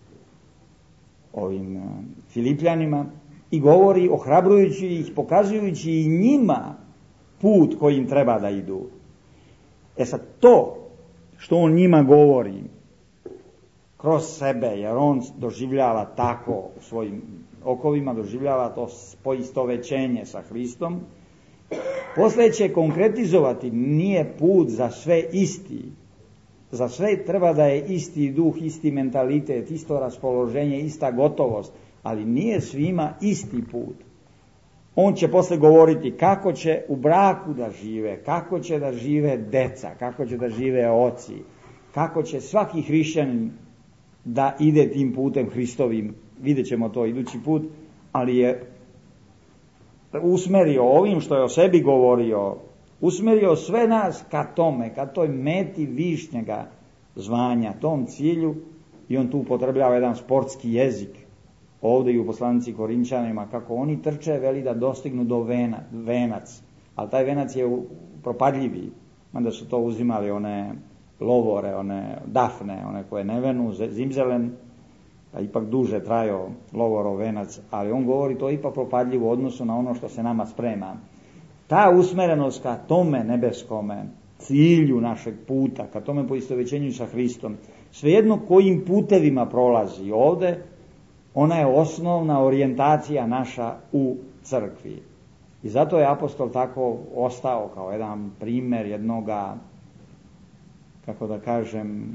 ovim e, Filipljanima, i govori ohrabrujući ih, pokazujući i njima put kojim treba da idu. E sad, to što on njima govori kroz sebe, jer on doživljava tako u svojim okovima, doživljava to poistovećenje sa Hristom, poslije će konkretizovati, nije put za sve isti. Za sve treba da je isti duh, isti mentalitet, isto raspoloženje, ista gotovost, ali nije svima isti put. On će posle govoriti kako će u braku da žive, kako će da žive deca, kako će da žive oci, kako će svaki hrišćanin da ide tim putem Hristovim. Vidjet ćemo to idući put, ali je usmerio ovim što je o sebi govorio, usmerio sve nas ka tome, ka toj meti višnjega zvanja, tom cilju, i on tu upotrebljava jedan sportski jezik. Ovdje i u poslanici Korinčanima, kako oni trče, veli da dostignu do vena, venac, ali taj venac je propadljivi, onda su to uzimali one lovore, one dafne, one koje ne venu, zimzelen, pa ipak duže trajao lovorov venac, ali on govori to ipak propadljivo u odnosu na ono što se nama sprema. Ta usmerenost ka tome nebeskome cilju našeg puta, ka tome poistovećenju sa Hristom, svejedno kojim putevima prolazi ovdje, ona je osnovna orijentacija naša u crkvi. I zato je apostol tako ostao kao jedan primjer jednoga, kako da kažem,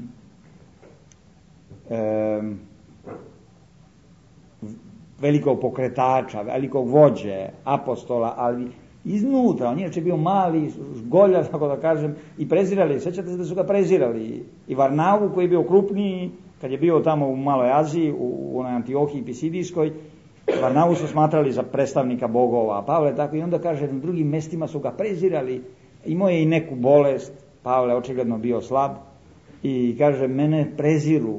e, velikog pokretača, velikog vođe, apostola, ali iznutra, on je inače bio mali, golja, tako da kažem, i prezirali, sjećate se da su ga prezirali, i Varnavu koji je bio krupniji, kad je bio tamo u Maloj Aziji, u, u Antiohiji Pisidijskoj, Varnavu su smatrali za predstavnika bogova, a Pavle tako, i onda kaže, na drugim mestima su ga prezirali, imao je i neku bolest, Pavle očigledno bio slab, i kaže, mene preziru,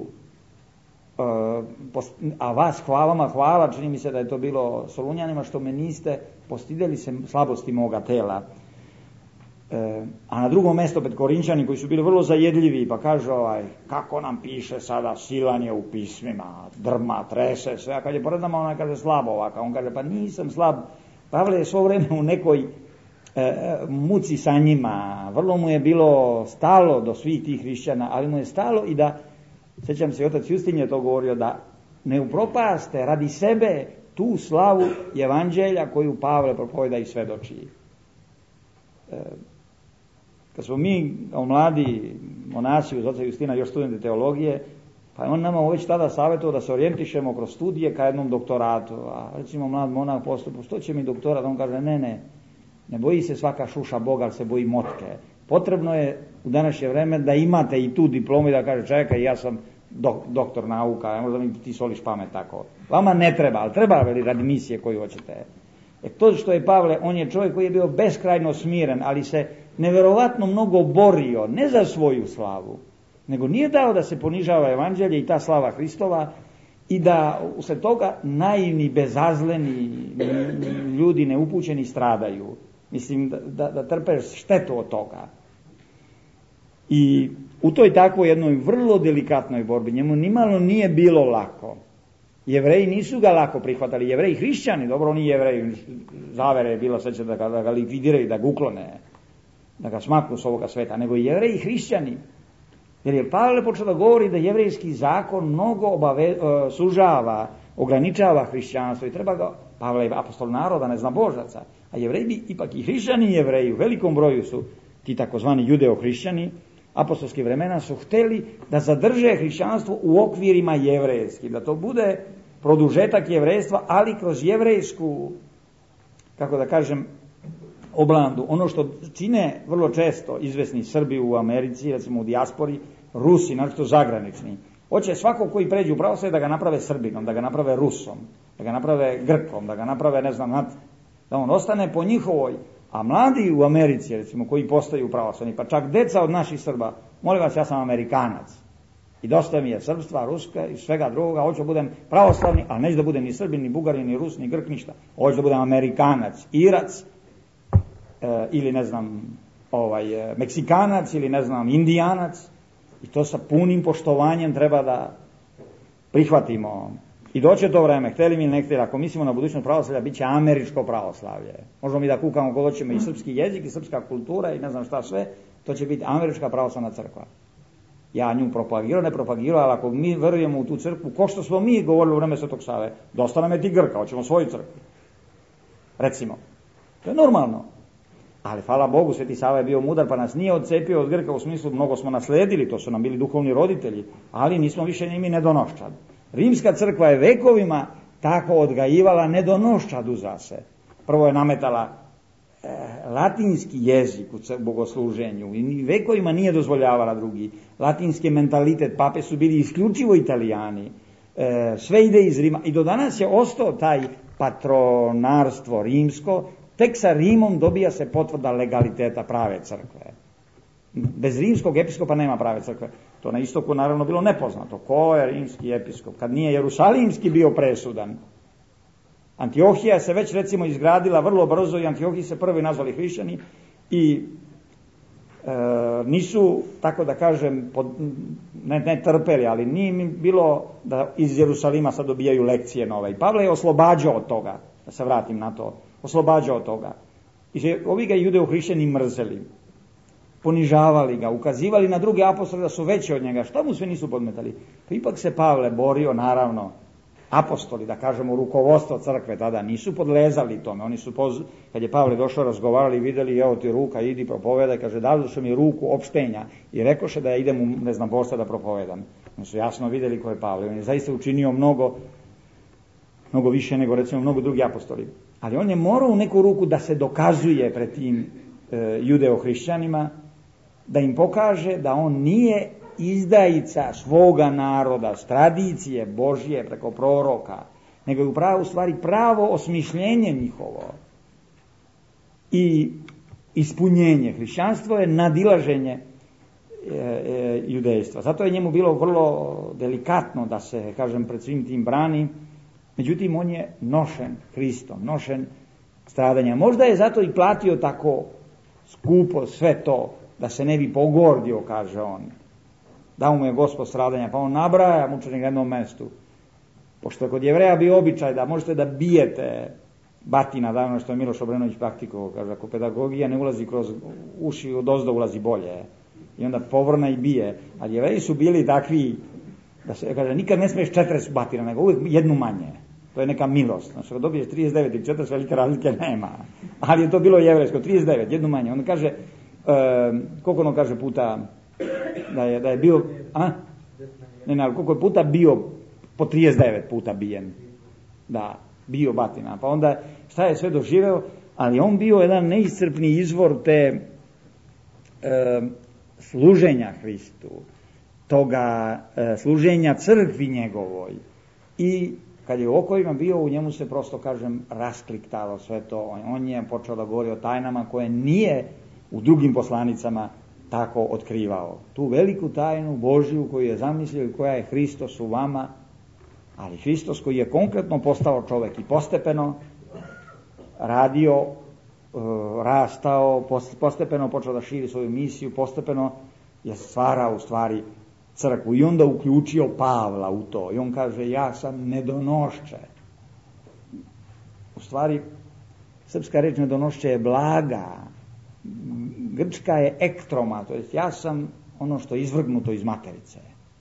a vas hvalama hvala, čini mi se da je to bilo Solunjanima, što me niste postidjeli se slabosti moga tela. E, a na drugom mjestu opet Korinčani koji su bili vrlo zajedljivi, pa kaže ovaj, kako nam piše sada silanje u pismima, drma, trese se, a kad je pored nama ona kaže slabo ovaka, on kaže pa nisam slab. Pavle je svo vrijeme u nekoj e, muci sa njima, vrlo mu je bilo stalo do svih tih hrišćana, ali mu je stalo i da, sjećam se, otac Justin je to govorio, da ne upropaste radi sebe tu slavu evanđelja koju Pavle propovjeda i svedoči. E, kad smo mi kao mladi monasi uz oca Justina još studenti teologije, pa on nama već tada savjetovao da se orijentišemo kroz studije ka jednom doktoratu. A recimo mlad monah postupu, što će mi doktorat? On kaže, ne, ne, ne boji se svaka šuša Boga, ali se boji motke. Potrebno je u današnje vreme da imate i tu diplomu i da kaže, čekaj, ja sam dok, doktor nauka, ne možda mi ti soliš pamet tako. Vama ne treba, ali treba veli radi misije koju hoćete. E to što je Pavle, on je čovjek koji je bio beskrajno smiren, ali se nevjerovatno mnogo borio, ne za svoju slavu, nego nije dao da se ponižava evanđelje i ta slava Hristova i da usred toga naivni, bezazleni ljudi neupućeni stradaju. Mislim da, da, da trpe štetu od toga. I u toj takvoj jednoj vrlo delikatnoj borbi njemu nimalo nije bilo lako. Jevreji nisu ga lako prihvatali, Jevreji hrišćani, dobro, oni Jevreji, zavere je bilo, sad će da ga, da ga likvidiraju, da ga uklone, da ga smaknu s ovoga sveta, nego i Jevreji hrišćani. Jer je Pavle počeo da govori da jevrejski zakon mnogo obave, uh, sužava, ograničava hrišćanstvo i treba ga, Pavle je apostol naroda, ne zna božaca, a Jevreji bi ipak i hrišćani Jevreji, u velikom broju su ti takozvani judeo-hrišćani, apostolskih vremena su hteli da zadrže hrišćanstvo u okvirima jevrejskih, da to bude produžetak jevrejstva, ali kroz jevrejsku, kako da kažem, oblandu. Ono što čine vrlo često izvesni Srbi u Americi, recimo u dijaspori, Rusi, naročito zagranični. Hoće svako koji pređe u pravoslavlje da ga naprave Srbinom, da ga naprave Rusom, da ga naprave Grkom, da ga naprave, ne znam, da on ostane po njihovoj. A mladi u Americi, recimo, koji postaju pravoslavni, pa čak deca od naših Srba, molim vas, ja sam Amerikanac. I dosta mi je srpstva, ruska i svega drugoga, hoću da budem pravoslavni, ali neću da budem ni Srbin, ni Bugarin, ni Rus, ni Grk, ništa. Hoću da budem Amerikanac, Irac, e, ili ne znam, ovaj, Meksikanac, ili ne znam, Indijanac. I to sa punim poštovanjem treba da prihvatimo. I doće to vreme, hteli mi ili ne hteli, ako mislimo na budućnost pravoslavlja, bit će američko pravoslavlje. Možemo mi da kukamo kod hoćemo i srpski jezik, i srpska kultura, i ne znam šta sve, to će biti američka pravoslavna crkva. Ja nju propagirao, ne propagirao, ali ako mi verujemo u tu crkvu, ko što smo mi govorili u vreme Svetog Save, dosta nam je ti Grka, hoćemo svoju crkvu. Recimo. To je normalno. Ali hvala Bogu, Sveti Sava je bio mudar, pa nas nije odcepio od Grka, u smislu mnogo smo nasledili, to su nam bili duhovni roditelji, ali nismo više ni mi nedonoščad. Rimska crkva je vekovima tako odgajivala nedonoščad uza se. Prvo je nametala e, latinski jezik u bogosluženju i vekovima nije dozvoljavala drugi. Latinski mentalitet, pape su bili isključivo Italijani. E, sve ide iz Rima i do danas je ostao taj patronarstvo rimsko. Tek sa Rimom dobija se potvrda legaliteta prave crkve. Bez rimskog episkopa nema prave crkve. To na istoku naravno bilo nepoznato. Ko je rimski episkop? Kad nije Jerusalimski bio presudan. Antiohija se već recimo izgradila vrlo brzo i Antiohiji se prvi nazvali hrišćani i e, nisu, tako da kažem, pod, ne, ne trpeli, ali nije mi bilo da iz Jerusalima sad dobijaju lekcije nove. I Pavle je oslobađao od toga, da se vratim na to, oslobađao od toga. I že ovi ga judeo-hrišćani mrzeli. Ponižavali ga, ukazivali na druge apostole da su veći od njega. Šta mu sve nisu podmetali? Pa ipak se Pavle borio, naravno, apostoli, da kažemo, rukovodstvo crkve tada nisu podlezali tome. Oni su, poz... kad je Pavle došao, razgovarali, vidjeli, evo ti ruka, idi propovedaj, kaže, dali su mi ruku opštenja i rekoše da ja idem u, ne znam, posta da propovedam. Oni su jasno vidjeli ko je Pavle. On je zaista učinio mnogo, mnogo više nego, recimo, mnogo drugi apostoli. Ali on je morao u neku ruku da se dokazuje pred tim e, judeo-hrišćanima, da im pokaže da on nije izdajica svoga naroda, s tradicije Božje preko proroka, nego je upravo u stvari pravo osmišljenje njihovo i ispunjenje. Hrišćanstvo je nadilaženje e, e, judejstva. Zato je njemu bilo vrlo delikatno da se, kažem, pred svim tim brani. Međutim, on je nošen Hristom, nošen stradanja. Možda je zato i platio tako skupo sve to, da se ne bi pogordio, kaže on. Dao mu je Gospod stradanja, pa on nabraja mučenik na jednom mestu. Pošto je kod Jevreja bio običaj da možete da bijete batina, da ono što je Miloš Obrenović praktikovao, kaže, ako pedagogija ne ulazi kroz uši, odozdo ulazi bolje. I onda povrna i bije. A Jevreji su bili takvi, da se kaže, nikad ne smiješ četrdeset batina, nego uvijek jednu manje. To je neka milost. Znači, kad dobiješ trideset devet i četrdeset, velike razlike nema. Ali je to bilo jevrejsko, trideset devet, jednu manje. On kaže, e, koliko ono kaže puta, da je, da je bio, a? Ne, ne, koliko je puta bio, po trideset devet puta bijen. Da, bio batina. Pa onda, šta je sve doživeo, ali on bio jedan neiscrpni izvor te e, služenja Hristu, toga e, služenja crkvi njegovoj. I kad je u okovima bio, u njemu se prosto, kažem, raskliktalo sve to. On je počeo da govori o tajnama koje nije u drugim poslanicama tako otkrivao. Tu veliku tajnu Božju koju je zamislio i koja je Hristos u vama, ali Hristos koji je konkretno postao čovjek i postepeno radio, rastao, postepeno počeo da širi svoju misiju, postepeno je stvarao u stvari crkvu i onda uključio Pavla u to i on kaže ja sam nedonošče. U stvari srpska reč nedonošće je blaga, grčka je ektroma, to jest ja sam ono što je izvrgnuto iz materice.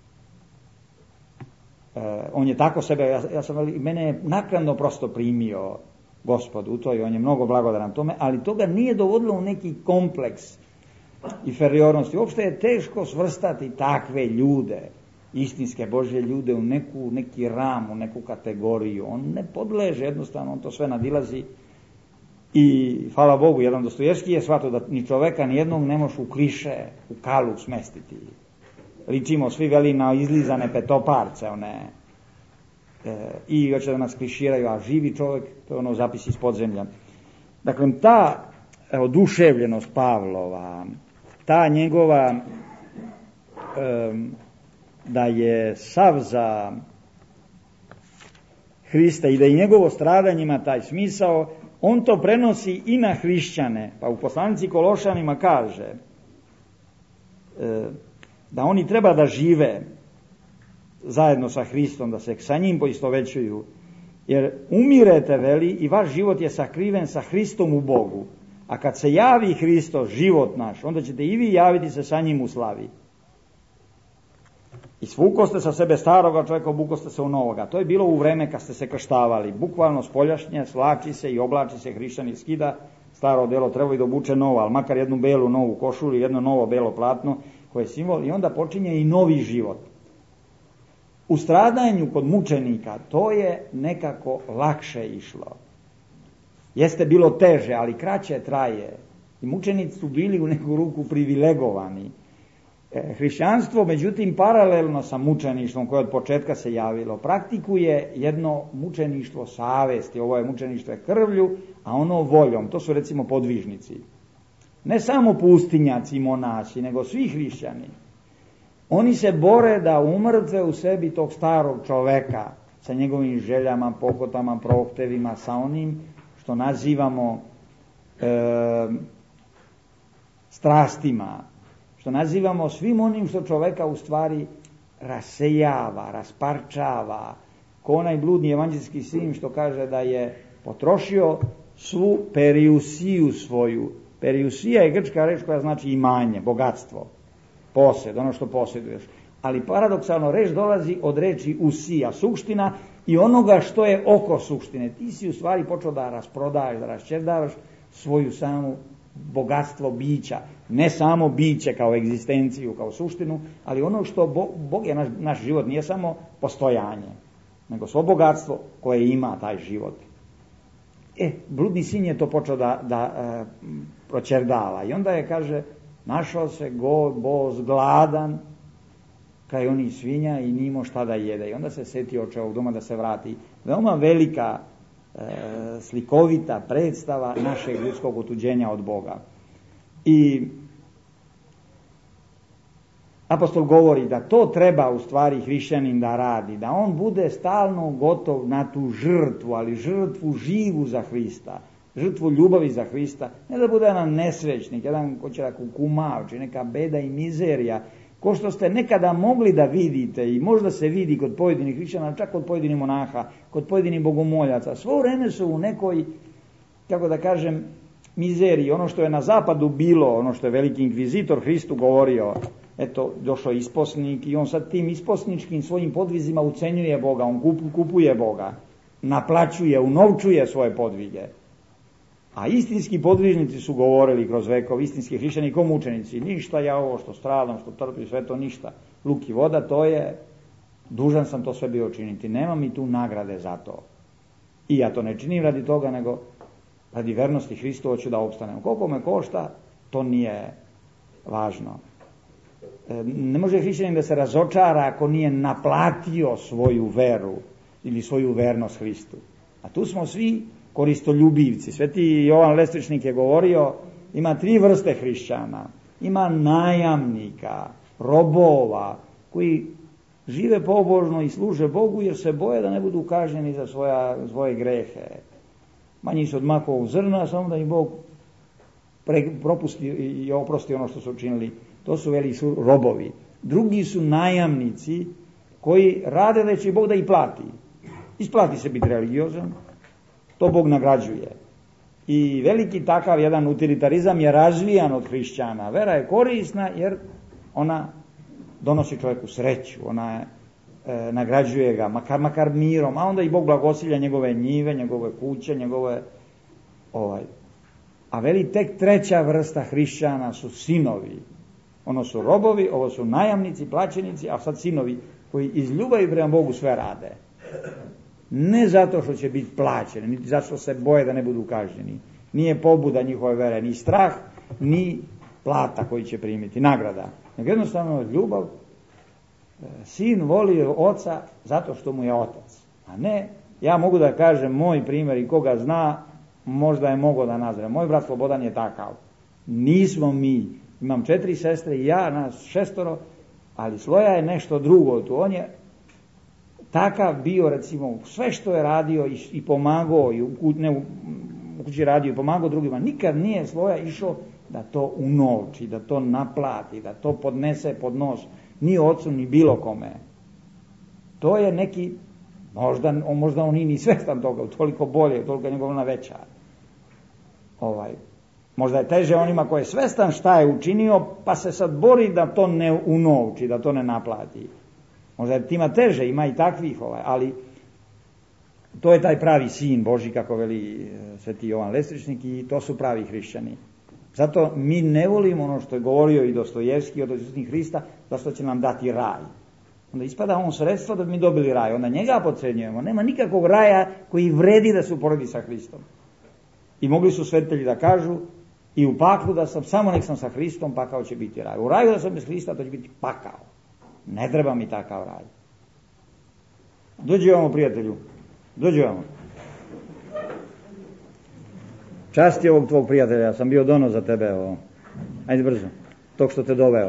E, on je tako sebe, ja, ja sam, mene je naknadno prosto primio Gospod u to i on je mnogo blagodaran tome, ali to ga nije dovodilo u neki kompleks inferiornosti. Uopšte je teško svrstati takve ljude, istinske Božje ljude u neku, neki ram, u neku kategoriju. On ne podleže, jednostavno, on to sve nadilazi i hvala Bogu, jedan Dostojevski je shvatio da ni čoveka, ni jednog ne može u kliše, u kalu smestiti. Ličimo svi veli na izlizane petoparce, one e, i hoće da nas kliširaju, a živi čovjek, to je ono zapis iz podzemlja. Dakle, ta oduševljenost Pavlova, ta njegova e, da je sav za Hrista i da i njegovo stradanje ima taj smisao, on to prenosi i na hrišćane. Pa u poslanici Kološanima kaže e, da oni treba da žive zajedno sa Hristom, da se sa njim poistovećuju, jer umirete, veli, i vaš život je sakriven sa Hristom u Bogu. A kad se javi Hristos, život naš, onda ćete i vi javiti se sa njim u slavi. I svukoste sa sebe staroga čovjeka, obukoste se u novoga. To je bilo u vreme kad ste se krštavali. Bukvalno spoljašnje, svlači se i oblači se hrišćani, skida staro odelo, treba i da obuče novo, ali makar jednu belu novu košulju, jedno novo belo platno koje je simbol, i onda počinje i novi život. U stradanju kod mučenika to je nekako lakše išlo. Jeste bilo teže, ali kraće traje. I mučenici su bili u neku ruku privilegovani. E, hrišćanstvo, međutim, paralelno sa mučeništvom koje od početka se javilo, praktikuje jedno mučeništvo savesti. Ovo je mučeništvo krvlju, a ono voljom. To su recimo podvižnici. Ne samo pustinjaci i monaši, nego svi hrišćani. Oni se bore da umrtve u sebi tog starog čoveka sa njegovim željama, pohotama, prohtevima, sa onim što nazivamo e, strastima, što nazivamo svim onim što čoveka u stvari rasejava, rasparčava, ko onaj bludni evanđelski sin što kaže da je potrošio svu periusiju svoju. Periusija je grčka reč koja znači imanje, bogatstvo, posjed, ono što posjeduješ. Ali paradoksalno reč dolazi od reči usija, suština, i onoga što je oko suštine. Ti si u stvari počeo da rasprodaješ, da raščerdavaš svoju samu bogatstvo bića. Ne samo biće kao egzistenciju, kao suštinu, ali ono što Bog, Bog je naš, naš život, nije samo postojanje, nego svo bogatstvo koje ima taj život. E, bludni sin je to počeo da, da e, pročerdava. I onda je, kaže, našao se go, boz gladan, kaj oni svinja i nimo šta da jede. I onda se setio očevog doma da se vrati. Veoma velika e, slikovita predstava našeg ljudskog otuđenja od Boga. I apostol govori da to treba u stvari hrišćanin da radi, da on bude stalno gotov na tu žrtvu, ali žrtvu živu za Hrista, žrtvu ljubavi za Hrista, ne da bude jedan nesrećnik, jedan ko će da kukumavči, neka beda i mizerija, ko što ste nekada mogli da vidite i možda se vidi kod pojedinih hrišćana, čak kod pojedinih monaha, kod pojedinih bogomoljaca. Svo vreme su u nekoj, kako da kažem, mizeriji. Ono što je na zapadu bilo, ono što je veliki inkvizitor Hristu govorio, eto, došao isposnik i on sad tim isposničkim svojim podvizima ucenjuje Boga, on kupuje Boga, naplaćuje, unovčuje svoje podvige. A istinski podvižnici su govorili kroz vekov, istinski hrišćani ko mučenici, ništa ja ovo što stradam, što trpim, sve to ništa. Luk i voda, to je, dužan sam to sve bio činiti, nema mi tu nagrade za to. I ja to ne činim radi toga, nego radi vernosti Hristu hoću da opstanem. Koliko me košta, to nije važno. Ne može hrišćanin da se razočara ako nije naplatio svoju veru ili svoju vernost Hristu. A tu smo svi koristoljubivci. Sveti Jovan Lestričnik je govorio, ima tri vrste hrišćana. Ima najamnika, robova, koji žive pobožno i služe Bogu jer se boje da ne budu kažnjeni za svoja, svoje grehe. Manji su od makovog zrna, samo da im Bog pre, propusti i oprosti ono što su učinili. To su veli su robovi. Drugi su najamnici koji rade da će Bog da ih plati. Isplati se biti religiozan, to Bog nagrađuje. I veliki takav jedan utilitarizam je razvijan od hrišćana. Vera je korisna jer ona donosi čovjeku sreću, ona je, e, nagrađuje ga, makar, makar mirom, a onda i Bog blagosilja njegove njive, njegove kuće, njegove... Ovaj. A veli tek treća vrsta hrišćana su sinovi. Ono su robovi, ovo su najamnici, plaćenici, a sad sinovi koji iz ljubavi prema Bogu sve rade. Ne zato što će biti plaćeni, niti zato što se boje da ne budu kažnjeni. Nije pobuda njihove vere, ni strah, ni plata koji će primiti, nagrada. Nego jednostavno ljubav, sin voli oca zato što mu je otac. A ne, ja mogu da kažem moj primjer i koga zna, možda je mogao da nazre. Moj brat Slobodan je takav. Nismo mi. Imam četiri sestre i ja, nas šestoro, ali Sloja je nešto drugo tu. On je takav bio, recimo, sve što je radio i, i pomagao, i u, ne u, u kući radio i pomagao drugima, nikad nije Sloja išao da to unovči, da to naplati, da to podnese pod nos, ni ocu, ni bilo kome. To je neki, možda, možda on i ni svestan toga, toliko bolje, toliko njegovna veća. Ovaj, možda je teže onima koji je svestan šta je učinio, pa se sad bori da to ne unovči, da to ne naplati. Možda je tima teže, ima i takvih, ovaj, ali to je taj pravi sin Božji, kako veli sveti Jovan Lestričnik, i to su pravi hrišćani. Zato mi ne volimo ono što je govorio i Dostojevski od Isusnih Hrista, da što će nam dati raj. Onda ispada on sredstvo da bi mi dobili raj, onda njega podcenjujemo. Nema nikakvog raja koji vredi da se uporedi sa Hristom. I mogli su svetitelji da kažu i u paklu da sam, samo nek sam sa Hristom, pakao će biti raj. U raju da sam bez Hrista, to će biti pakao. Ne treba mi takav raj. Dođi ovamo, prijatelju. Dođi ovamo. Časti ovog tvog prijatelja, ja sam bio dono za tebe. Ovo. Ajde brzo. Tog što te doveo.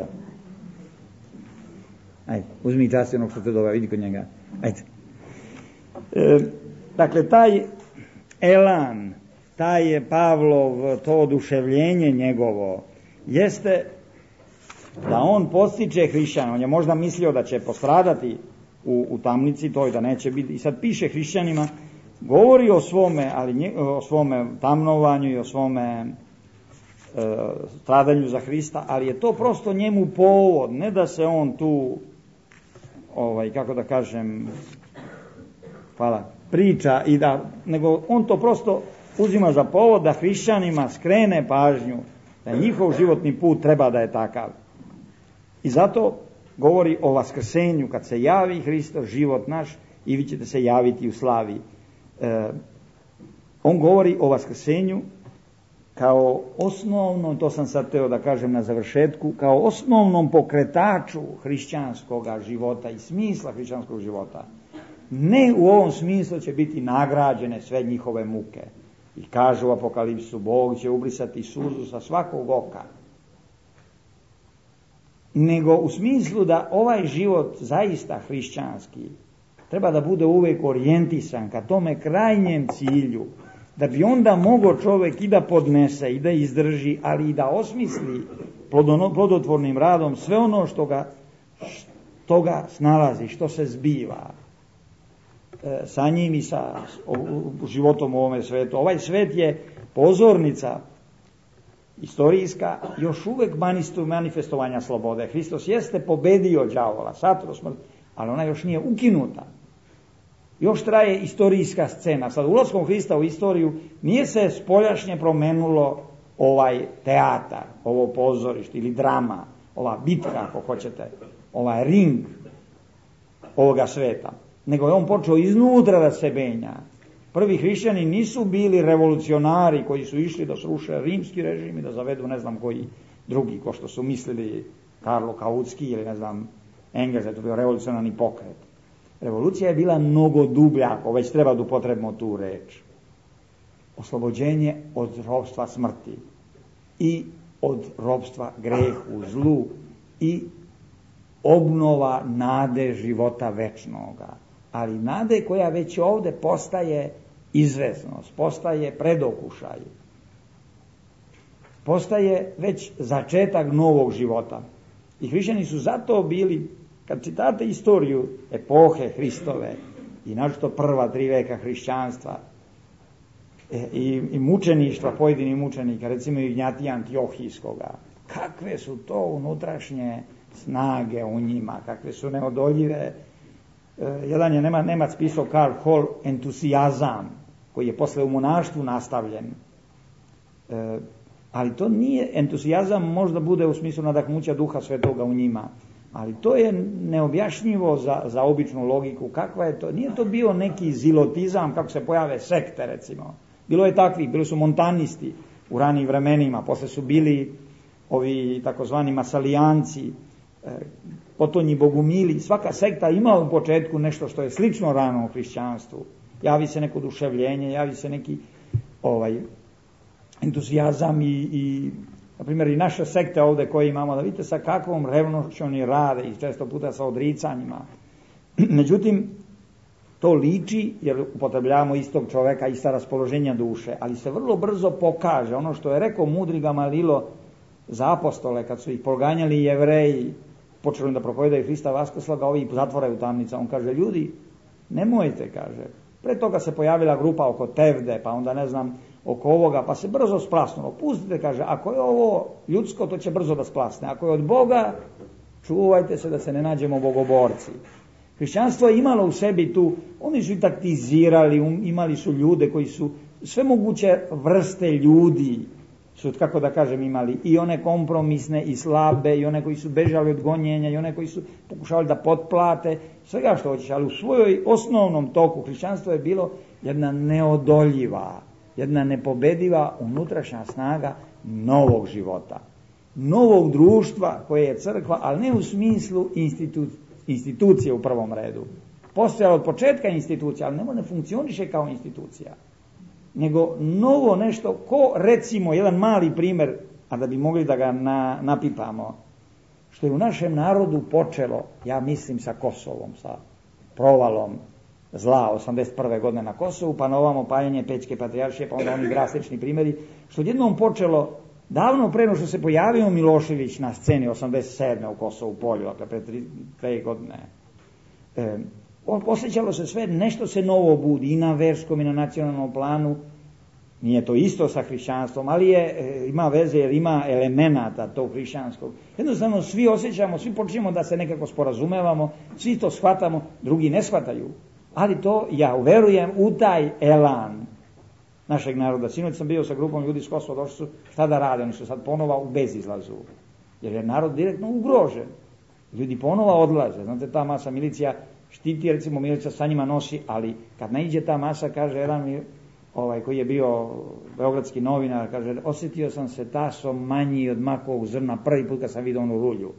Ajde, uzmi časti onog što te doveo, vidi kod njega. Ajde. E, dakle, taj elan, taj je Pavlov, to oduševljenje njegovo, jeste da on postiče hrišćana. On je možda mislio da će postradati u, u tamnici, to je da neće biti. I sad piše hrišćanima, govori o svome, ali nje, o svome tamnovanju i o svome e, stradanju za Hrista, ali je to prosto njemu povod, ne da se on tu, ovaj, kako da kažem, hvala, priča i da, nego on to prosto uzima za povod da hrišćanima skrene pažnju, da njihov životni put treba da je takav. I zato govori o vaskrsenju, kad se javi Hristos, život naš, i vi ćete se javiti u slavi. E, on govori o vaskrsenju kao osnovnom, to sam sad teo da kažem na završetku, kao osnovnom pokretaču hrišćanskog života i smisla hrišćanskog života. Ne u ovom smislu će biti nagrađene sve njihove muke. I kažu u Apokalipsu, Bog će ubrisati suzu sa svakog oka. Nego u smislu da ovaj život zaista hrišćanski treba da bude uvijek orijentisan ka tome krajnjem cilju, da bi onda mogao čovjek i da podnese i da izdrži, ali i da osmisli plodotvornim radom sve ono što ga, što ga snalazi, što se zbiva e, sa njim i sa o, životom u ovome svetu. Ovaj svet je pozornica istorijska, još uvijek manifestovanja slobode. Hristos jeste pobedio đavola, satru, smrt, ali ona još nije ukinuta. Još traje istorijska scena. Sad ulaskom Hrista u istoriju nije se spoljašnje promenulo ovaj teatar, ovo pozorište ili drama, ova bitka, ako hoćete, ovaj ring ovoga sveta, nego je on počeo iznutra da se benja. Prvi hrišćani nisu bili revolucionari koji su išli da sruše rimski režim i da zavedu ne znam koji drugi, ko što su mislili Karlo Kautski ili ne znam Engels, to je bio revolucionarni pokret. Revolucija je bila mnogo dublja, ako već treba da upotrebimo tu reč. Oslobođenje od ropstva smrti i od ropstva grehu, zlu i obnova nade života večnoga. Ali nade koja već ovdje postaje izvesnost, postaje predokušaj, postaje već začetak novog života. I hrišćani su zato bili, kad čitate istoriju epohe Hristove, i našto prva tri veka hrišćanstva, e, i, i mučeništva pojedinih mučenika, recimo Ignjatija Antiohijskoga, kakve su to unutrašnje snage u njima, kakve su neodoljive. E, jedan je Nema, Nemac pisao Karl Hall entuzijazam, koji je posle u monaštvu nastavljen. E, ali to nije entuzijazam, možda bude u smislu nadahnuća Duha Svetoga u njima, ali to je neobjašnjivo za, za običnu logiku. Kakva je to? Nije to bio neki zilotizam, kako se pojave sekte, recimo. Bilo je takvih, bili su montanisti u ranijim vremenima, posle su bili ovi takozvani masalijanci, e, potonji bogumili. Svaka sekta ima u početku nešto što je slično ranom hrišćanstvu. Javi se neko oduševljenje, javi se neki ovaj entuzijazam i, i na primjer i naše sekte ovdje koje imamo, da vidite sa kakvom revnošću oni rade i često puta sa odricanjima. Međutim, to liči jer upotrebljavamo istog čoveka, ista raspoloženja duše, ali se vrlo brzo pokaže ono što je rekao mudri Gamalilo za apostole kad su ih proganjali Jevreji, počeli da propovedaju Hrista Vaskrsla, ga ovi zatvoraju u tamnica. On kaže, ljudi, nemojte, kaže. Pre toga se pojavila grupa oko Tevde, pa onda ne znam, oko ovoga, pa se brzo splasnulo. Pustite, kaže, ako je ovo ljudsko, to će brzo da splasne. Ako je od Boga, čuvajte se da se ne nađemo bogoborci. Hrišćanstvo je imalo u sebi tu, oni su i taktizirali, um, imali su ljude koji su, sve moguće vrste ljudi su, kako da kažem, imali i one kompromisne i slabe, i one koji su bežali od gonjenja, i one koji su pokušavali da potplate, svega što hoćeš, ali u svojoj osnovnom toku hrišćanstvo je bilo jedna neodoljiva, jedna nepobediva unutrašnja snaga novog života, novog društva koje je crkva, ali ne u smislu institu, institucije u prvom redu. Postojala od početka institucija, ali ne funkcioniše kao institucija, nego novo nešto, ko recimo jedan mali primjer, a da bi mogli da ga na, napipamo, što je u našem narodu počelo, ja mislim sa Kosovom, sa provalom zla osamdeset prve godine na Kosovu, pa na ovamo paljenje Pećke patrijaršije, pa onda oni drastični primjeri, što jednom počelo davno pre nego što se pojavio Milošević na sceni osamdeset sedme u Kosovu polju, dakle pre tri, tri godine. E, osjećalo se sve, nešto se novo budi i na verskom i na nacionalnom planu. Nije to isto sa hrišćanstvom, ali je, ima veze jer ima elemenata tog hrišćanskog. Jednostavno svi osjećamo, svi počnemo da se nekako sporazumevamo, svi to shvatamo, drugi ne shvataju. Ali to, ja verujem u taj elan našeg naroda. Sinoć sam bio sa grupom ljudi iz Kosova, došli su, šta da rade, oni su sad ponova u bezizlazu. Jer je narod direktno ugrožen. Ljudi ponova odlaze. Znate, ta masa milicija štiti, recimo milicija sa njima nosi, ali kad naiđe ta masa, kaže jedan ovaj, koji je bio beogradski novinar, kaže, osjetio sam se tasom manji od makovog zrna prvi put kad sam vidio onu rulju.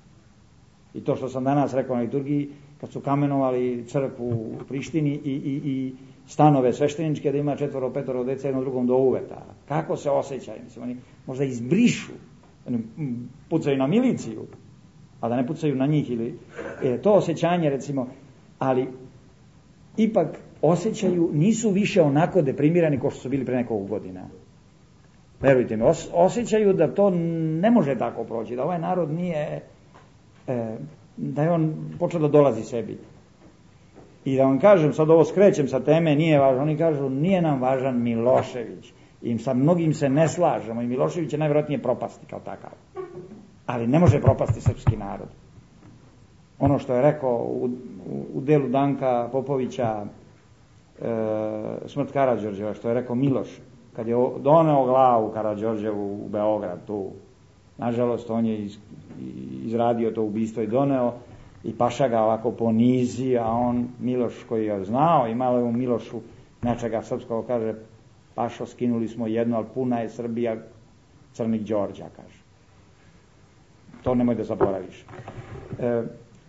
I to što sam danas rekao na liturgiji, kad su kamenovali crkvu u Prištini i, i, i stanove svešteničke, da ima četvoro, petoro dece, jedno drugom do uveta. Kako se osjećaju? Mislim, oni možda izbrišu, oni pucaju na miliciju, a da ne pucaju na njih. Ili, e, to osjećanje, recimo, ali ipak osjećaju, nisu više onako deprimirani kao što su bili pre nekog godina. Verujte mi, os, osjećaju da to ne može tako proći, da ovaj narod nije, e, da je on počeo da dolazi sebi. I da vam kažem, sad ovo skrećem sa teme, nije važno, oni kažu, nije nam važan Milošević. I sa mnogim se ne slažemo i Milošević je najvjerojatnije propasti kao takav. Ali ne može propasti srpski narod. Ono što je rekao u, u, u delu Danka Popovića, e, Smrt Karađorđeva, što je rekao Miloš, kad je doneo glavu Karađorđevu u Beograd tu, nažalost on je iz, izradio to ubistvo i doneo, i Paša ga ovako ponizi, a on, Miloš koji je znao, imalo je u Milošu nečega srpskog, kaže, Pašo, skinuli smo jedno, ali puna je Srbija crnih Đorđa, kaže. To nemoj da zaboraviš. E,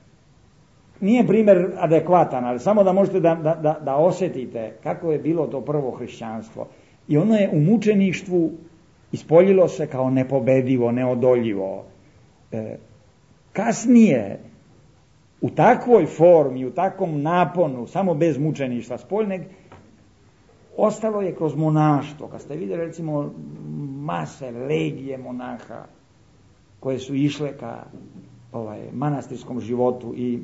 nije primjer adekvatan, ali samo da možete da, da, da, da osjetite kako je bilo to prvo hrišćanstvo. I ono je u mučeništvu ispoljilo se kao nepobedivo, neodoljivo. E, kasnije, u takvoj formi, u takvom naponu, samo bez mučeništva spoljneg, ostalo je kroz monaštvo. Kad ste vidjeli, recimo, mase, legije monaha koje su išle ka ovaj, manastirskom životu i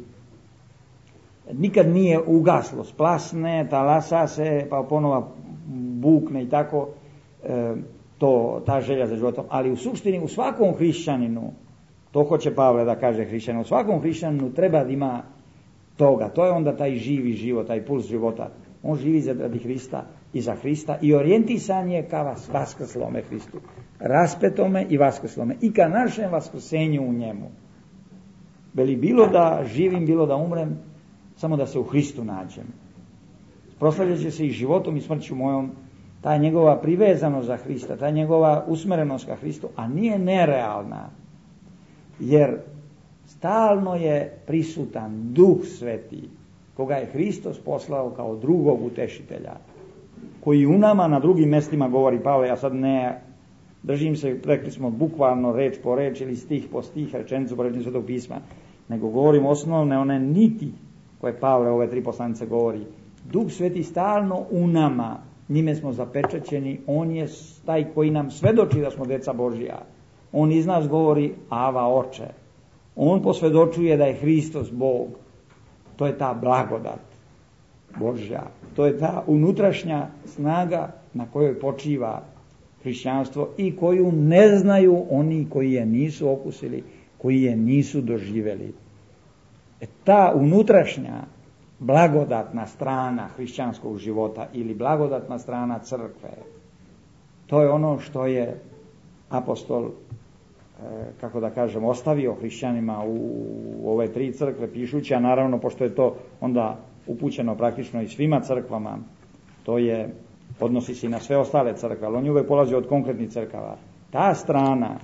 nikad nije ugaslo, splasne, talasa se, pa ponova bukne i tako, e, to, ta želja za životom. Ali u suštini u svakom hrišćaninu, to hoće Pavle da kaže hrišćaninu, u svakom hrišćaninu treba da ima toga. To je onda taj živi život, taj puls života. On živi za radi Hrista i za Hrista i orijentisan je ka vas, vaskrslome Hristu. Raspetome i vaskrslome. I ka našem vaskrsenju u njemu. Veli bilo da živim, bilo da umrem, samo da se u Hristu nađem. Proslavljat će se i životom i smrću mojom ta njegova privezanost za Hrista, ta njegova usmerenost ka Hristu, a nije nerealna. Jer stalno je prisutan Duh Sveti, koga je Hristos poslao kao drugog utešitelja, koji u nama na drugim mestima govori Pavle, ja sad ne držim se, rekli smo bukvalno reč po reč ili stih po stih, rečenicu po rečenicu Svetog pisma, nego govorim osnovne one niti koje Pavle ove tri poslanice govori. Duh Sveti stalno u nama, njime smo zapečaćeni, on je taj koji nam svedoči da smo deca Božija. On iz nas govori Ava Oče. On posvedočuje da je Hristos Bog. To je ta blagodat Božja. To je ta unutrašnja snaga na kojoj počiva hrišćanstvo i koju ne znaju oni koji je nisu okusili, koji je nisu doživjeli. E, ta unutrašnja blagodatna strana hrišćanskog života ili blagodatna strana crkve, to je ono što je apostol, kako da kažem, ostavio hrišćanima u ove tri crkve pišući, a naravno pošto je to onda upućeno praktično i svima crkvama, to je, odnosi se i na sve ostale crkve, ali on je uvijek polazio od konkretnih crkava. Ta strana,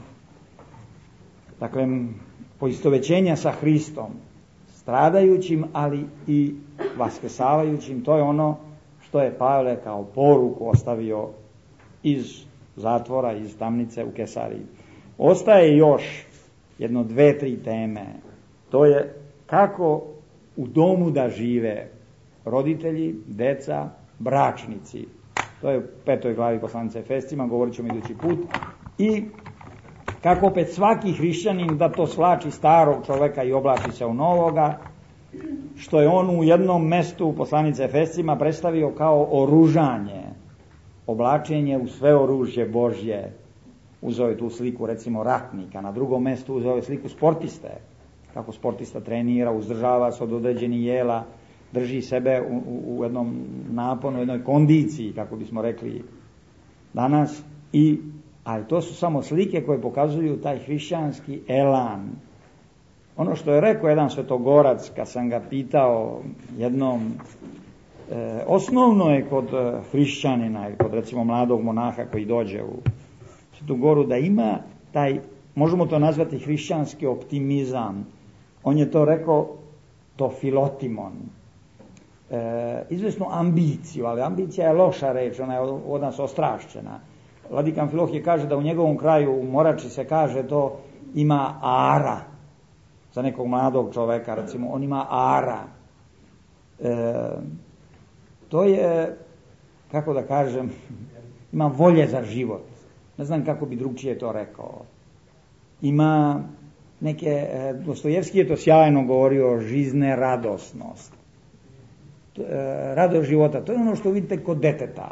dakle, poistovećenja sa Hristom, stradajućim, ali i vaskrsavajućim, to je ono što je Pavle kao poruku ostavio iz zatvora, iz tamnice u Kesariji. Ostaje još jedno dve, tri teme. To je kako u domu da žive roditelji, deca, bračnici. To je u petoj glavi poslanice Efescima, govorit ćemo idući put. I kako opet svaki hrišćanin da to svlači starog čoveka i oblači se u novoga, što je on u jednom mestu u poslanice Efescima predstavio kao oružanje, oblačenje u sve oružje Božje. Uzeo je tu sliku recimo ratnika, na drugom mjestu uzeo je sliku sportiste, kako sportista trenira, uzdržava se od određenih jela, drži sebe u, u, u jednom naponu, u jednoj kondiciji, kako bismo rekli danas, i, ali to su samo slike koje pokazuju taj hrišćanski elan. Ono što je rekao jedan svetogorac, kad sam ga pitao jednom, e, osnovno je kod hrišćanina ili kod recimo mladog monaha koji dođe u tu goru, da ima taj, možemo to nazvati hrišćanski optimizam. On je to rekao, to filotimon. E, izvesnu ambiciju, ali ambicija je loša reč, ona je od, od nas ostrašćena. Vladika Amfilohije kaže da u njegovom kraju, u Morači se kaže to, ima ara. Za nekog mladog čoveka, recimo, on ima ara. E, to je, kako da kažem, ima volje za život. Ne znam kako bi drugčije to rekao. Ima neke, Dostojevski je to sjajno govorio, žizne radosnost. Radost života, to je ono što vidite kod deteta.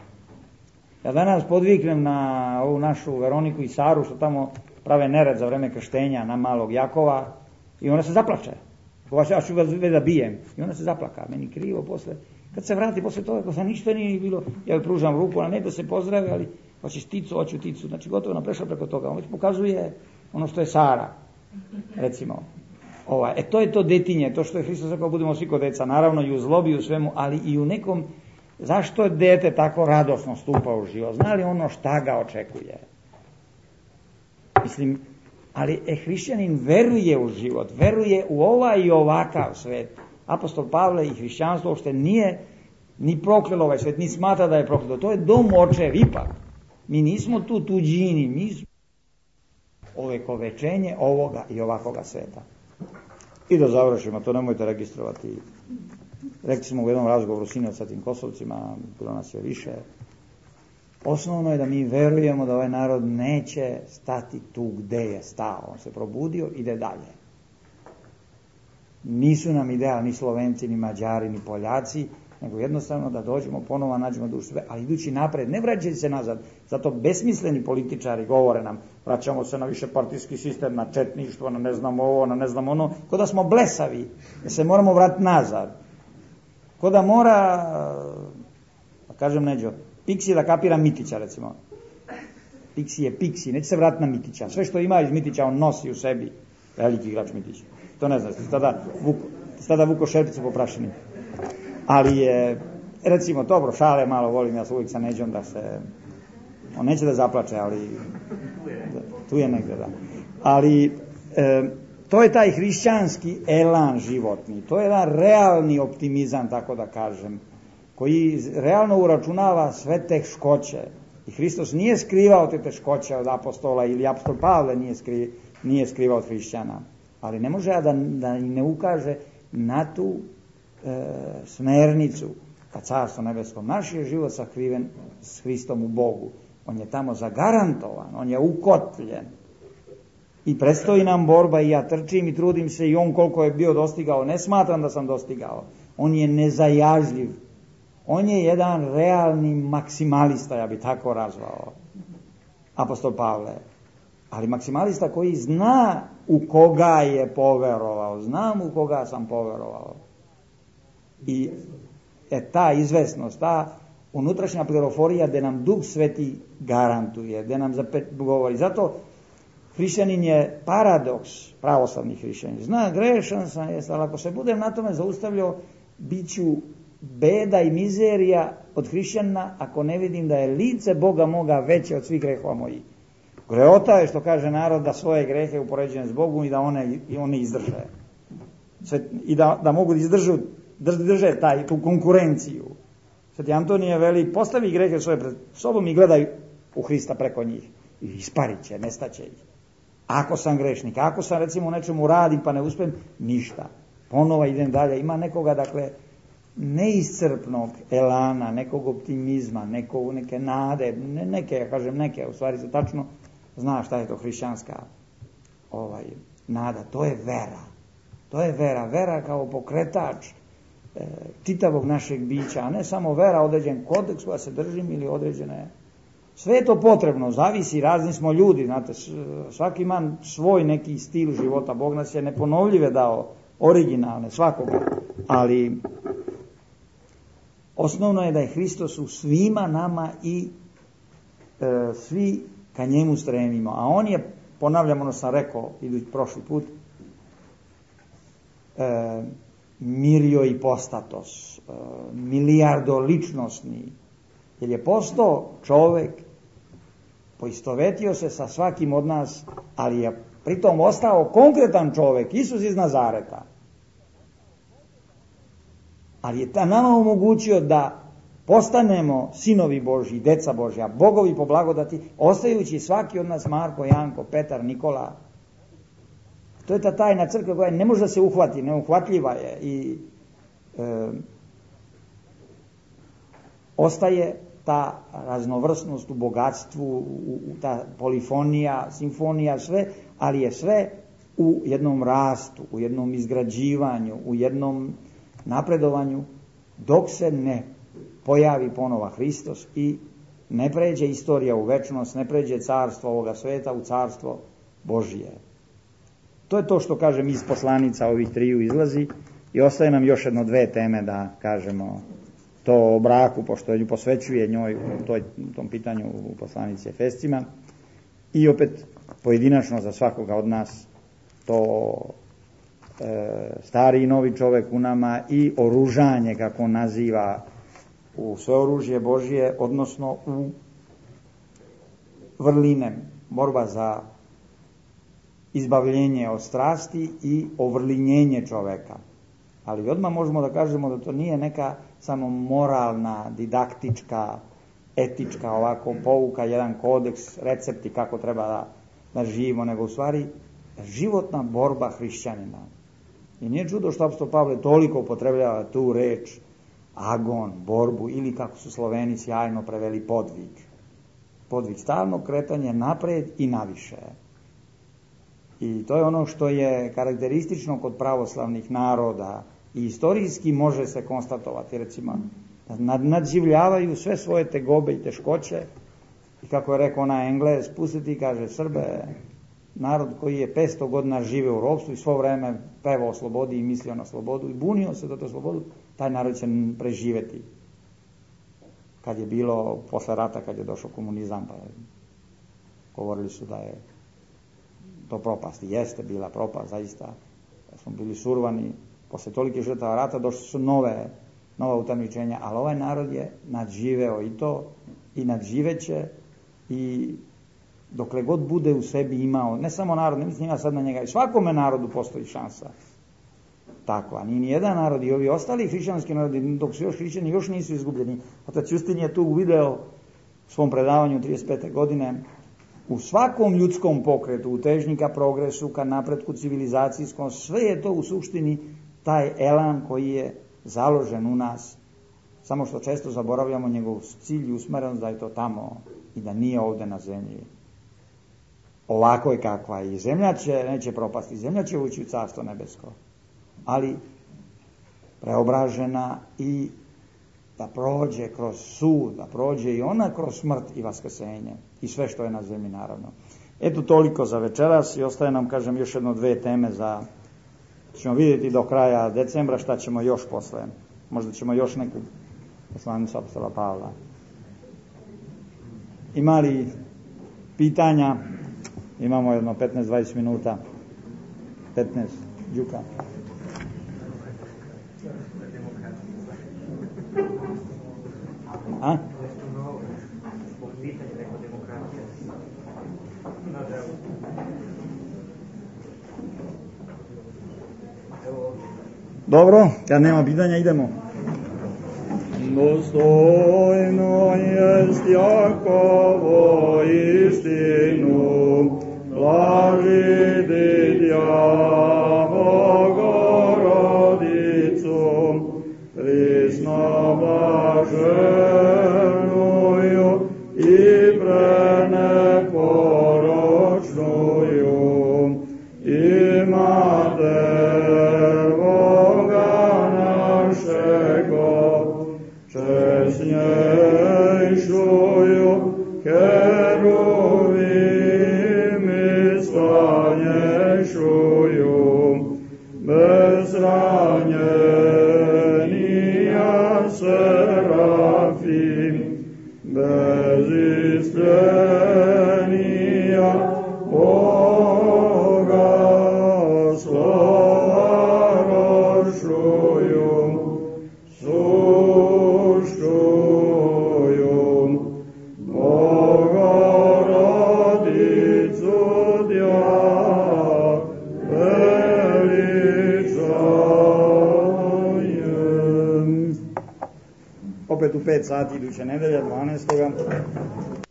Ja danas podviknem na ovu našu Veroniku i Saru, što tamo prave nered za vreme krštenja na malog Jakova, i ona se zaplače. Ja ću vas da bijem. I ona se zaplaka, meni krivo posle. Kad se vrati posle toga, ako sam ništa nije bilo, ja joj pružam ruku, ona ne da se pozdravi, ali hoćeš ticu, hoću ticu, znači gotovo nam prešla preko toga. On već pokazuje ono što je Sara, recimo. Ova, e to je to detinje, to što je Hristos rekao, budemo svi kod deca, naravno i u zlobi, u svemu, ali i u nekom, zašto je dete tako radosno stupa u život? Zna li ono šta ga očekuje? Mislim, ali e, hrišćanin veruje u život, veruje u ovaj i ovakav svet. Apostol Pavle i hrišćanstvo uopšte nije ni proklelo ovaj svet, ni smatra da je proklelo. To je dom očev ipak. Mi nismo tu tuđini, mi smo ovekovečenje ovoga i ovakoga sveta. I da završimo, to nemojte registrovati. Rekli smo u jednom razgovoru sinoć sa tim Kosovcima, bilo nas je više. Osnovno je da mi verujemo da ovaj narod neće stati tu gde je stao. On se probudio, ide dalje. Nisu nam ideal ni Slovenci, ni Mađari, ni Poljaci, nego jednostavno da dođemo ponovo, nađemo dušu sve, ali idući napred, ne vraćaju se nazad. Zato besmisleni političari govore nam, vraćamo se na višepartijski sistem, na četništvo, na ne znam ovo, na ne znam ono, ko da smo blesavi, da se moramo vratiti nazad. Ko da mora, da kažem Neđo, Piksi da kapira Mitića, recimo. Piksi je Piksi, neće se vratiti na Mitića. Sve što ima iz Mitića on nosi u sebi. Veliki igrač Mitić. To ne znaš, tada Vuko, tada Vuko šerpicu poprašeni. Ali je, recimo, dobro, šale malo volim, ja se uvijek sa Neđom da se, on neće da zaplače, ali tu je negdje, da. Ali e, to je taj hrišćanski elan životni, to je jedan realni optimizam, tako da kažem, koji realno uračunava sve teškoće. I Hristos nije skrivao te teškoće od apostola, ili apostol Pavle nije, skri, nije skrivao od hrišćana. Ali ne može da, da ne ukaže na tu e, smernicu ka carstvu nebeskom. Naš je život sakriven s Hristom u Bogu. On je tamo zagarantovan, on je ukotljen. I predstoji nam borba i ja trčim i trudim se i on koliko je bio dostigao. Ne smatram da sam dostigao. On je nezajažljiv. On je jedan realni maksimalista, ja bi tako razvao. Apostol Pavle. Ali maksimalista koji zna u koga je poverovao. Znam u koga sam poverovao. I e, ta izvesnost, ta unutrašnja pleroforija gdje nam Duh Sveti garantuje, gdje nam zapet govori. Zato hrišćanin je paradoks pravoslavnih hrišćanin. Zna, grešan sam, jest, ali ako se budem na tome zaustavljao, bit ću beda i mizerija od hrišćana ako ne vidim da je lice Boga moga veće od svih grehova mojih. Greota je, što kaže narod, da svoje grehe upoređujem s Bogom i da one, i one izdrže. Sve, I da, da mogu izdržu, drže taj, tu konkurenciju. Sveti Antonije veli, postavi grehe svoje pred sobom i gledaj u Hrista preko njih. I isparit će, nestaće ih. Ako sam grešnik, ako sam recimo u nečemu radim pa ne uspijem, ništa. Ponova idem dalje. Ima nekoga, dakle, neiscrpnog elana, nekog optimizma, nekog, neke nade, ne, neke, ja kažem neke, u stvari se tačno zna šta je to hrišćanska ovaj, nada. To je vera. To je vera. Vera kao pokretač e, čitavog našeg bića, a ne samo vera, određen kodeks koja se držim ili određene. Sve je to potrebno, zavisi, razni smo ljudi, znate, svaki ima svoj neki stil života, Bog nas je neponovljive dao, originalne, svakoga, ali osnovno je da je Hristos u svima nama i e, svi ka njemu stremimo, a on je, ponavljam ono sam rekao idući prošli put, e, mirio i postatos, e, milijardo ličnostni, jer je postao čovek, poistovetio se sa svakim od nas, ali je pritom ostao konkretan čovek, Isus iz Nazareta. Ali je ta nama omogućio da postanemo sinovi Božji, deca Božja, bogovi po blagodati, ostajući svaki od nas Marko, Janko, Petar, Nikola. To je ta tajna crkve koja ne može da se uhvati, neuhvatljiva je i e, ostaje ta raznovrsnost u bogatstvu, u, u, ta polifonija, simfonija, sve, ali je sve u jednom rastu, u jednom izgrađivanju, u jednom napredovanju, dok se ne pojavi ponova Hristos i ne pređe istorija u večnost, ne pređe carstvo ovoga sveta u carstvo Božije. To je to što, kažem, iz poslanica ovih triju izlazi i ostaje nam još jedno dve teme da kažemo to o braku, pošto ju posvećuje njoj u, toj, u tom pitanju u poslanici Efescima i opet pojedinačno za svakoga od nas to e, stari i novi čovek u nama i oružanje, kako on naziva, u sve oružje Božje, odnosno u vrline, borba za izbavljenje od strasti i ovrlinjenje čoveka. Ali odmah možemo da kažemo da to nije neka samo moralna, didaktička, etička ovako pouka, jedan kodeks, recepti kako treba da, da živimo, nego u stvari životna borba hrišćanina. I nije čudo što apostol Pavle toliko upotrebljava tu reč agon, borbu, ili kako su Sloveni sjajno preveli podvig. Podvig, stalno kretanje napred i naviše. I to je ono što je karakteristično kod pravoslavnih naroda i istorijski može se konstatovati, recimo, da nadživljavaju sve svoje tegobe i teškoće i kako je rekao onaj Englez, pustiti, kaže, Srbe, narod koji je petsto godina žive u ropstvu i svo vreme pevao o slobodi i mislio na slobodu i bunio se za tu slobodu, taj narod će preživeti. Kad je bilo posle rata, kad je došao komunizam, pa je, govorili su da je to propast. I jeste bila propast, zaista. Da smo bili survani, posle tolike žrtava rata došli su nove, nova utamničenja, ali ovaj narod je nadživeo i to, i nadživeće, i dokle god bude u sebi imao, ne samo narod, ne mislim ja sad na njega, i svakome narodu postoji šansa takva. Ni nijedan narod i ovi ostali hrišćanski narodi, dok su još hrišćani, još nisu izgubljeni. Otac Justin je tu uvideo u svom predavanju trideset pete godine, u svakom ljudskom pokretu, u težnji ka progresu, ka napretku civilizacijskom, sve je to u suštini taj elan koji je založen u nas, samo što često zaboravljamo njegov cilj i usmerenost da je to tamo i da nije ovde na zemlji. Ovako je kakva je. I zemlja će, neće propasti, zemlja će ući u carstvo nebesko, ali preobražena i da prođe kroz sud, da prođe i ona kroz smrt i vaskrsenje i sve što je na zemlji, naravno. Eto, toliko za večeras i ostaje nam, kažem, još jedno dve teme za, ćemo vidjeti do kraja decembra šta ćemo još posle. Možda ćemo još neku poslanicu apostola Pavla. Ima li pitanja? Imamo jedno petnaest dvadeset minuta. petnaest, Đuka. A? Dobro, kad nema pitanja idemo. Dostojno jest Jakovo istinu, blažiti Tja Bogorodicu, prisno blaženuju i preneporočnuju, i Mater Boga našego, česnjejšuju keruvimi stanješuju, bez ranjenija serafim, bez istrenija Boga slova rošuju, suštuju Bogorodicu Tja veličajem. Opet u pet sati iduće nedelje, dvanaestoga